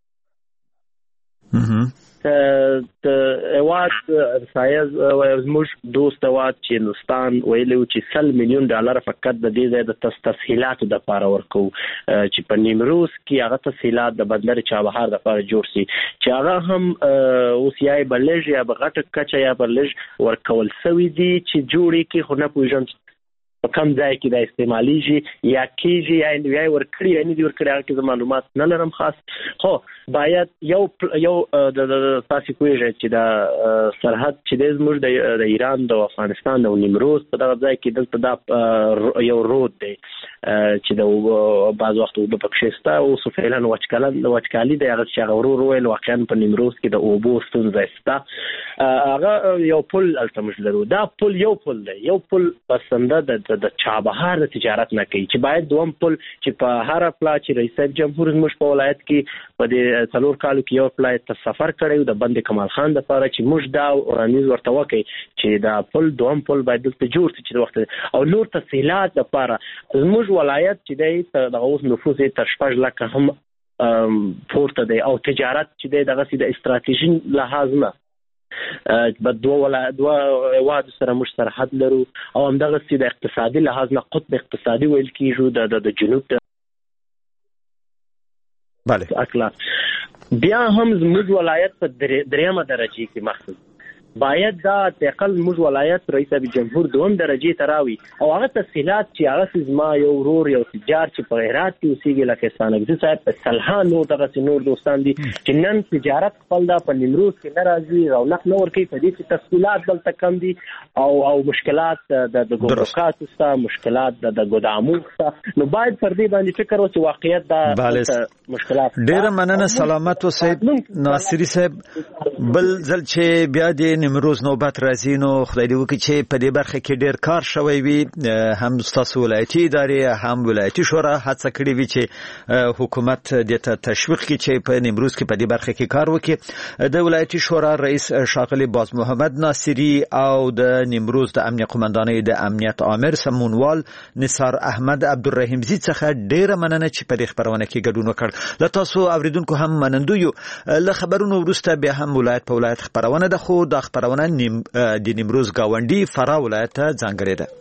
اواد سایز زموږ دوست اواد چې هندوستان ویلو چې $100 ملیون فقط د دې د تسهیلاتو د لپاره ورکو چې په نیمروز کې هغه تسهیلات د بندر چابهار د لپاره جوړ شي چې هغه هم اوس یا بلج یا بغټ کچا یا بلج ورکول سوي دي چې جوړي کې خو نه پوهیږم په کوم ځای کې د استعماليږي یا کېږي یا ورکړي یا نه دي ورکړي هغه کې معلومات نه لرم خاص. خو باید یو د تاسو پوهیږئ چې د سرحد چې زموږ د ایران د افغانستان او نیمروز په دغه ځای کې دلته دا یو رود دی چې د بعض وخت د پکشستا او سفیلن وچکالي د هغه چې غرور ویل واقعا په نیمروز کې د اوبو ستونزه ستا هغه یو پل التمش لرو. دا پل یو پل پسنده د چابهار د تجارت نه کوي چې باید دوم پل چې په هر پلا چې رئیس جمهور زموږ په ولایت کې په دې 3 کالو کې یو پلا ته سفر کړی د بند کمال خان د لپاره چې موږ دا ورنیز ورته وکړي چې دا پل دوم پل باید دلته جوړ شي چې وخت او نور تفصیلات د لپاره زموږ ولایت چې دی د اوس نفوس تر 6 لک هم پورته دی او تجارت چې دی دغه د استراتیژي لحاظ نه په دوه واد سره مش سرحد لرو او همدغه د اقتصادي لحاظ نه قطب اقتصادي ویل کیږي د جنوب بله اکلا بیا هم زموږ ولایت په دریمه درجه کې مخصوص باید دا تقل موږ ولایت رئیس جمهور دوم درجه تراوي او هغه تفصیلات چې هغه زما یو ورور یو تجار چې په هرات کې اوسېږي لکه سانګزي صاحب په سلحان نو دغه نور دوستان دي چې نن تجارت خپل دا په نیمروز کې ناراضي رونق نور کوي په دې کې تفصیلات دلته کم دي او مشکلات د ګمرکات سره مشکلات د ګودامو سره نو باید پر دې باندې فکر وکړو واقعیت دا مشکلات ډیر مننه سلامت اوسئ ناصری صاحب بل ځل چې بیا د نیمروز نوبت راځي نو خدای دې وکړي چې په دې برخه کې ډیر کار شوی وي هم تاسو ولایتي ادارې هم ولایتي شورا هڅه کړې وي چې حکومت دې ته تشویق کړي چې په نیمروز کې په دې برخه کې کار وکړي. د ولایتي شورا رئیس ښاغلی باز محمد ناصری او د نیمروز د امنیت قومندانۍ د امنیت آمر سمونوال نثار احمد عبدالرحیمزی څخه ډیره مننه چې په دې خبرونه کې ګډون وکړ. له تاسو اوریدونکو هم منندو یو. له خبرونو وروسته بیا هم ولایت په ولایت خبرونه ده خو د خبرونه د نیمروز گاونډي فرا ولایت ته ځانګړې ده.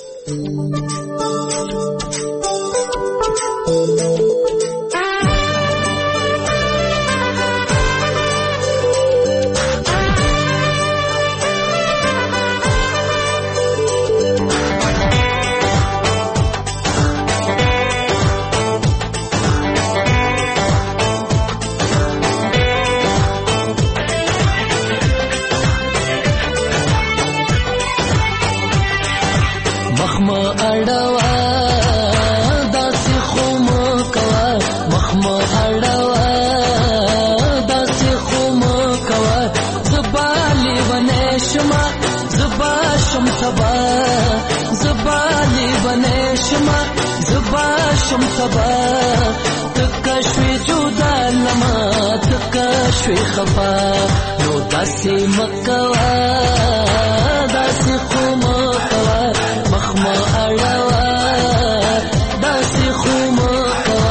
شوي خفا نو داسې مکوا داسې خو مکوا مخما اړوا داسې خو مکوا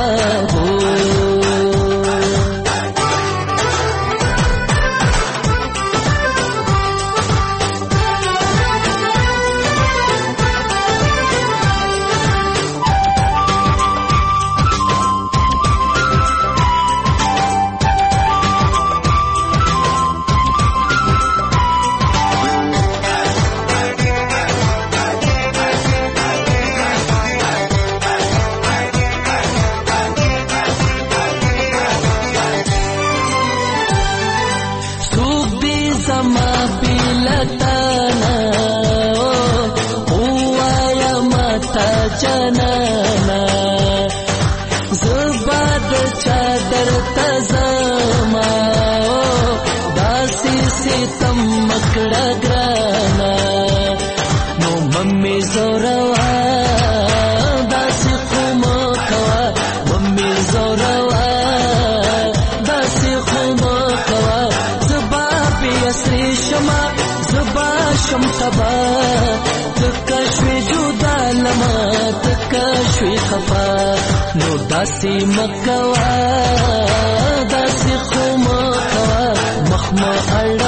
زباد چادر تزما داسې ستم مکړه ګرانا نو ممي زوروا داسې قوم کوا ممي زوروا داسې قوم کوا زبا پیاسې شما زبا شم تبا تکشوي جدا لما تکشوي خفا نو داسې مکوا داسې قوم کوا مخما